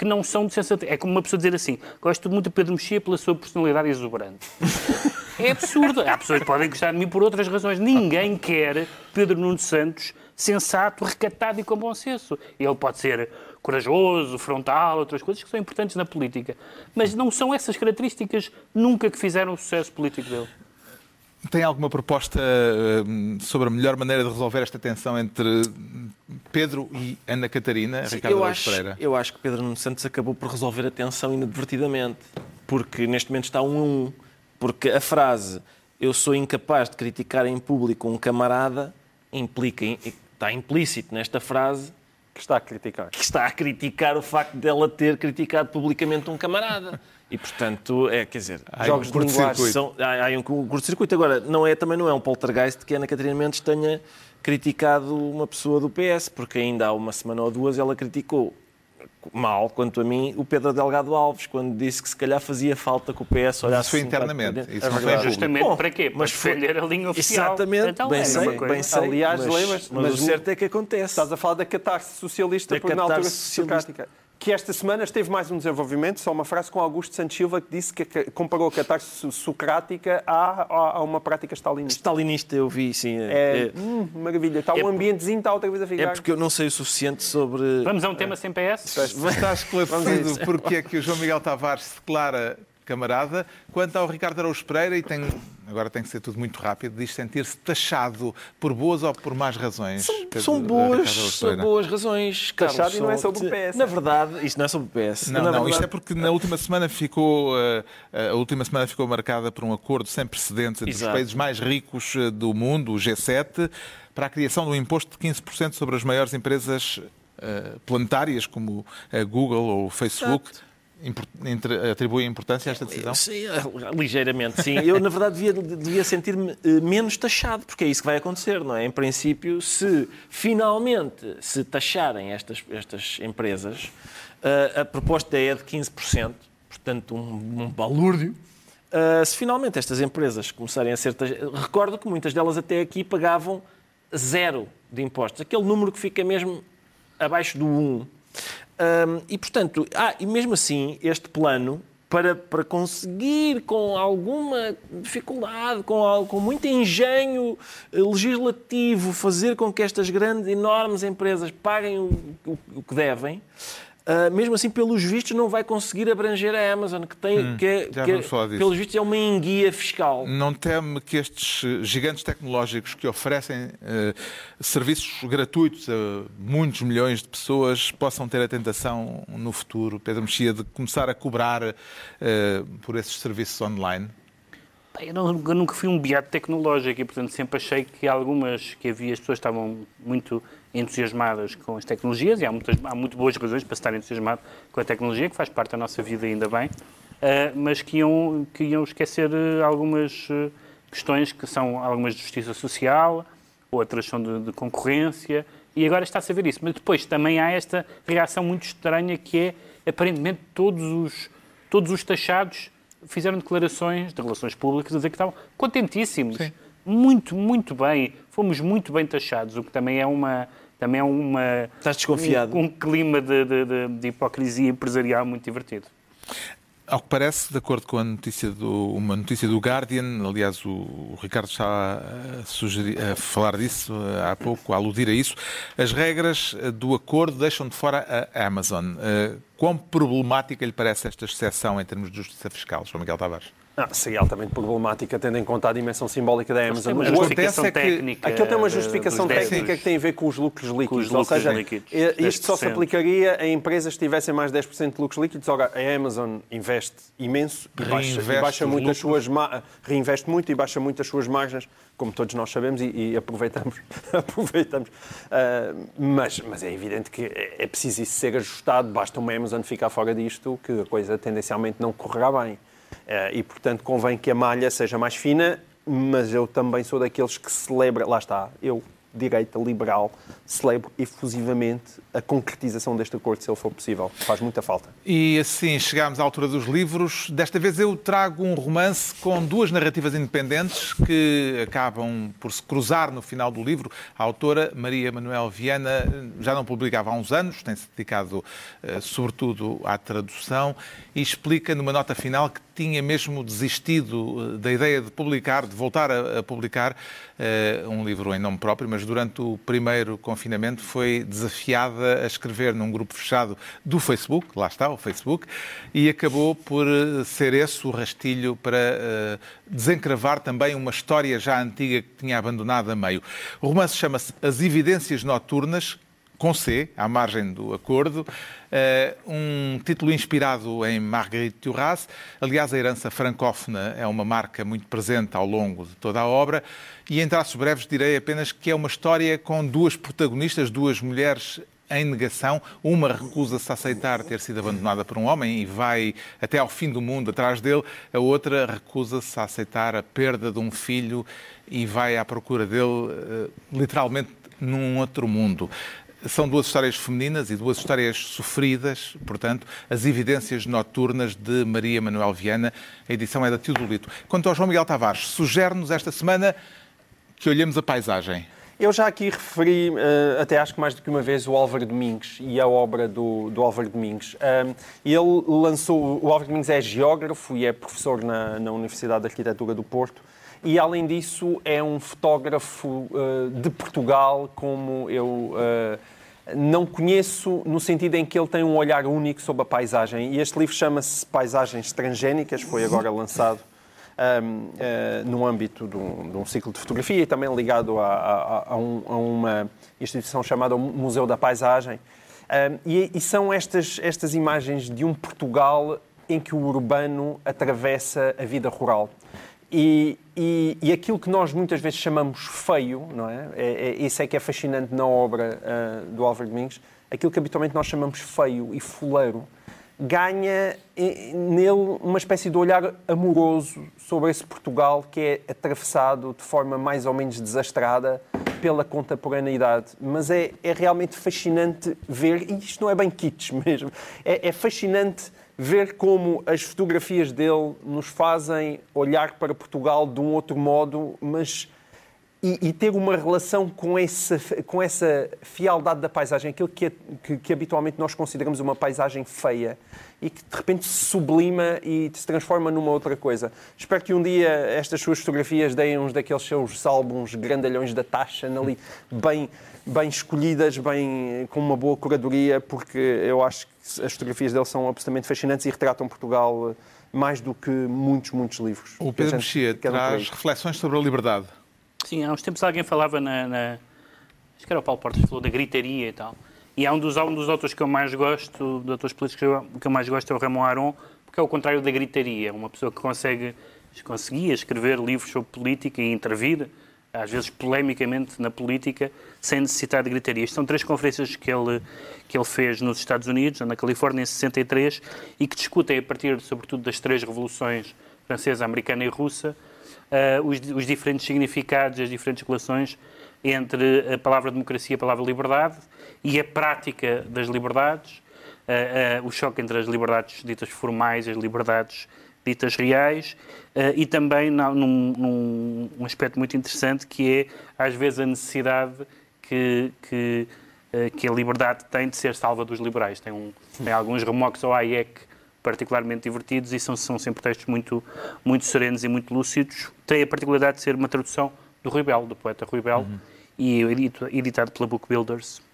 que não são de sensatez. É como uma pessoa dizer assim, gosto muito do Pedro Mexia pela sua personalidade exuberante. É absurdo. Há pessoas que podem gostar de mim por outras razões. Ninguém quer Pedro Nuno Santos sensato, recatado e com bom senso. Ele pode ser corajoso, frontal, outras coisas que são importantes na política. Mas não são essas características nunca que fizeram o sucesso político dele. Tem alguma proposta uh, sobre a melhor maneira de resolver esta tensão entre Pedro e Ana Catarina, Sim, Ricardo eu Araújo acho, Pereira? Eu acho que Pedro Nuno Santos acabou por resolver a tensão inadvertidamente, porque neste momento está um a um. Porque a frase "eu sou incapaz de criticar em público um camarada" implica, está implícito nesta frase que está a criticar. Que está a criticar o facto dela ter criticado publicamente um camarada. E, portanto, é, quer dizer, há jogos um de linguagem. São, há, há um curto-circuito. Agora, não é, também não é um poltergeist que a Ana Catarina Mendes tenha criticado uma pessoa do P S, porque ainda há uma semana ou duas ela criticou mal, quanto a mim, o Pedro Delgado Alves, quando disse que se calhar fazia falta que o P S olhasse... Isso foi internamente. Isso é não foi justamente Bom, para quê? Para mas defender a linha oficial. Exatamente, então, bem, é sei, bem sei. Aliás, mas, lembras, mas, mas o certo é que acontece. Estás a falar da catarse socialista, da porque na altura socialista. Que esta semana esteve mais um desenvolvimento, só uma frase com Augusto Santos Silva que disse que comparou a catarse socrática a, a, a uma prática stalinista. Stalinista, eu vi, sim. É, é hum, maravilha. Está é um ambientezinho, está outra vez a ficar. É porque eu não sei o suficiente sobre... Vamos a um tema sem P S? Está esclarecido porque é que o João Miguel Tavares se declara camarada. Quanto ao Ricardo Araújo Pereira, e tem, agora tem que ser tudo muito rápido, diz sentir-se taxado por boas ou por más razões. São, Pedro, são, boas, são boas razões, Carlos. Taxado e não é sobre o P S. Na verdade, isto não é sobre o P S. Não, na não, verdade... isto é porque na última semana ficou, a última semana ficou marcada por um acordo sem precedentes entre Exato. os países mais ricos do mundo, o G sete, para a criação de um imposto de quinze por cento sobre as maiores empresas planetárias, como a Google ou o Facebook. Exato. Atribui importância a esta decisão? Sim, ligeiramente, sim. Eu, na verdade, devia, devia sentir-me menos taxado, porque é isso que vai acontecer, não é? Em princípio, se finalmente se taxarem estas, estas empresas, a proposta é de quinze por cento, portanto, um, um balúrdio. Se finalmente estas empresas começarem a ser taxadas... Recordo que muitas delas até aqui pagavam zero de impostos. Aquele número que fica mesmo abaixo do um. Um, e, portanto, ah, e mesmo assim, este plano, para, para conseguir com alguma dificuldade, com, com muito engenho legislativo, fazer com que estas grandes, enormes empresas paguem o, o, o que devem, uh, mesmo assim, pelos vistos, não vai conseguir abranger a Amazon, que tem, hum, que, é, que é, pelos vistos, é uma enguia fiscal. Não teme que estes gigantes tecnológicos que oferecem uh, serviços gratuitos a muitos milhões de pessoas possam ter a tentação no futuro, Pedro Mexia, de começar a cobrar uh, por esses serviços online? Eu, não, eu nunca fui um beato tecnológico e, portanto, sempre achei que algumas, que havia, as pessoas estavam muito entusiasmadas com as tecnologias, e há, muitas, há muito boas razões para estar entusiasmado com a tecnologia, que faz parte da nossa vida ainda bem, uh, mas que iam, que iam esquecer algumas questões que são algumas de justiça social, outras são de, de concorrência, e agora está-se a ver isso. Mas depois também há esta reação muito estranha que é, aparentemente, todos os, todos os taxados fizeram declarações de relações públicas a dizer que estavam contentíssimos. Sim. Muito, muito bem. Fomos muito bem taxados, o que também é uma... Também é uma... Estás desconfiado. Um, um clima de, de, de, de hipocrisia empresarial muito divertido. Ao que parece, de acordo com a notícia do, uma notícia do Guardian, aliás, o, o Ricardo está a, sugerir, a falar disso há pouco, a aludir a isso, as regras do acordo deixam de fora a Amazon. Uh, quão problemática lhe parece esta exceção em termos de justiça fiscal, João Miguel Tavares? Ah, seria altamente problemática, tendo em conta a dimensão simbólica da Amazon. Mas tem uma justificação técnica. Aquilo tem uma justificação técnica que tem a ver com os lucros líquidos. Os lucros Ou seja, líquidos, isto só se aplicaria a empresas que tivessem mais de dez por cento de lucros líquidos. Agora, a Amazon investe imenso e baixa, e baixa muito as suas reinveste muito e baixa muito as suas margens, como todos nós sabemos, e, e aproveitamos. aproveitamos. Uh, mas, mas é evidente que é preciso isso ser ajustado. Basta uma Amazon ficar fora disto, que a coisa tendencialmente não correrá bem. Uh, e, portanto, convém que a malha seja mais fina, mas eu também sou daqueles que celebra... Lá está, eu, direita liberal celebre efusivamente a concretização deste acordo, se ele for possível. Faz muita falta. E assim chegámos à altura dos livros. Desta vez eu trago um romance com duas narrativas independentes que acabam por se cruzar no final do livro. A autora, Maria Manuel Viana, já não publicava há uns anos, tem-se dedicado eh, sobretudo à tradução e explica numa nota final que tinha mesmo desistido da ideia de publicar, de voltar a, a publicar uh, um livro em nome próprio, mas durante o primeiro confinamento foi desafiada a escrever num grupo fechado do Facebook, lá está, o Facebook, e acabou por ser esse o rastilho para uh, desencravar também uma história já antiga que tinha abandonado a meio. O romance chama-se As Evidências Noturnas, com C, à margem do acordo, um título inspirado em Marguerite Duras. Aliás, a herança francófona é uma marca muito presente ao longo de toda a obra. E em traços breves direi apenas que é uma história com duas protagonistas, duas mulheres em negação. Uma recusa-se a aceitar ter sido abandonada por um homem e vai até ao fim do mundo atrás dele. A outra recusa-se a aceitar a perda de um filho e vai à procura dele, literalmente, num outro mundo. São duas histórias femininas e duas histórias sofridas, portanto, As Evidências Noturnas de Maria Manuel Viana. A edição é da Teodolito. Quanto ao João Miguel Tavares, sugere-nos esta semana que olhemos a paisagem. Eu já aqui referi, uh, até acho que mais do que uma vez, o Álvaro Domingos e a obra do, do Álvaro Domingos. Um, ele lançou... O Álvaro Domingos é geógrafo e é professor na, na Universidade de Arquitetura do Porto. E, além disso, é um fotógrafo uh, de Portugal como eu uh, não conheço, no sentido em que ele tem um olhar único sobre a paisagem. E este livro chama-se Paisagens Transgénicas, foi agora lançado um, uh, no âmbito de um, de um ciclo de fotografia e também ligado a, a, a, um, a uma instituição chamada Museu da Paisagem. Um, e, e são estas, estas imagens de um Portugal em que o urbano atravessa a vida rural. E, e, e aquilo que nós muitas vezes chamamos feio, não é? É, é isso é que é fascinante na obra uh, do Álvaro Domingos. Aquilo que habitualmente nós chamamos feio e fuleiro ganha nele uma espécie de olhar amoroso sobre esse Portugal que é atravessado de forma mais ou menos desastrada pela contemporaneidade. Mas é, é realmente fascinante ver, e isto não é bem kitsch mesmo, é, é fascinante ver como as fotografias dele nos fazem olhar para Portugal de um outro modo, mas e, e ter uma relação com essa, com essa fialdade da paisagem, aquilo que, é, que, que habitualmente nós consideramos uma paisagem feia e que de repente se sublima e se transforma numa outra coisa. Espero que um dia estas suas fotografias deem uns daqueles seus álbuns grandalhões da taxa, ali bem, bem escolhidas, bem, com uma boa curadoria, porque eu acho que as fotografias dele são absolutamente fascinantes e retratam Portugal mais do que muitos, muitos livros. O Pedro Mexia traz reflexões sobre a liberdade. Sim, há uns tempos alguém falava na, na... Acho que era o Paulo Portas, falou da gritaria e tal. E há um dos, um dos autores que eu mais gosto, de autores políticos que eu, que eu mais gosto é o Ramon Aron, porque é o contrário da gritaria. Uma pessoa que consegue, conseguia escrever livros sobre política e intervir, às vezes polemicamente, na política, sem necessitar de gritaria. Isto são três conferências que ele, que ele fez nos Estados Unidos, na Califórnia, em sessenta e três, e que discutem, a partir, sobretudo, das três revoluções, francesa, americana e russa, uh, os, os diferentes significados, as diferentes relações entre a palavra democracia e a palavra liberdade e a prática das liberdades, uh, uh, o choque entre as liberdades ditas formais e as liberdades ditas reais, uh, e também num, num um aspecto muito interessante que é, às vezes, a necessidade que, que, uh, que a liberdade tem de ser salva dos liberais. Tem, um, tem alguns remoques ao Hayek particularmente divertidos e são, são sempre textos muito, muito serenos e muito lúcidos. Tem a particularidade de ser uma tradução do Rui Belo, do poeta Rui Belo, uhum. e editado pela Book Builders.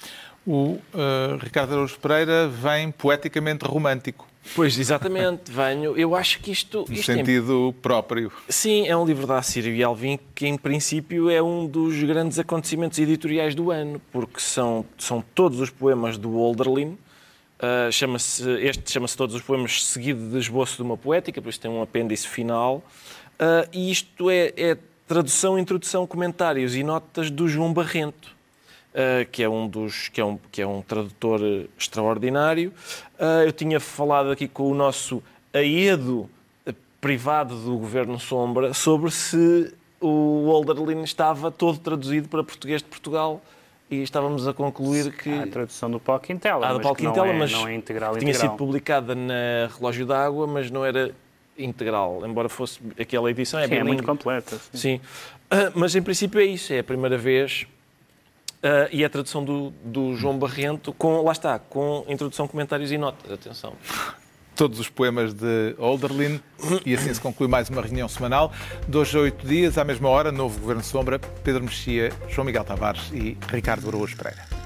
O uh, Ricardo Araújo Pereira vem poeticamente romântico. Pois, exatamente, venho. Eu acho que isto... No isto sentido é... próprio. Sim, é um livro da Assírio e Alvim que, em princípio, é um dos grandes acontecimentos editoriais do ano, porque são, são todos os poemas do Hölderlin. Uh, chama-se, este chama-se Todos os Poemas, seguido de esboço de uma poética, por isso tem um apêndice final. Uh, e isto é, é tradução, introdução, comentários e notas do João Barrento, uh, que, é um dos, que, é um, que é um tradutor extraordinário. Uh, eu tinha falado aqui com o nosso aedo privado do Governo Sombra sobre se o Olderlin estava todo traduzido para português de Portugal e estávamos a concluir que... Há a tradução do Paulo Quintela, Ah, do mas Paulo que não, Quintela, é, mas não é integral. tinha integral. sido publicada na Relógio d'Água, mas não era integral, embora fosse aquela edição. É, Sim, é bilingue. muito completa. Sim. Sim. Uh, mas em princípio é isso, é a primeira vez uh, e é a tradução do, do João Barrento, com, lá está, com introdução, comentários e notas. Atenção. Todos os poemas de Olderlin, e assim se conclui mais uma reunião semanal. De hoje a oito dias, à mesma hora, novo Governo Sombra, Pedro Mexia, João Miguel Tavares e Ricardo Araújo Pereira.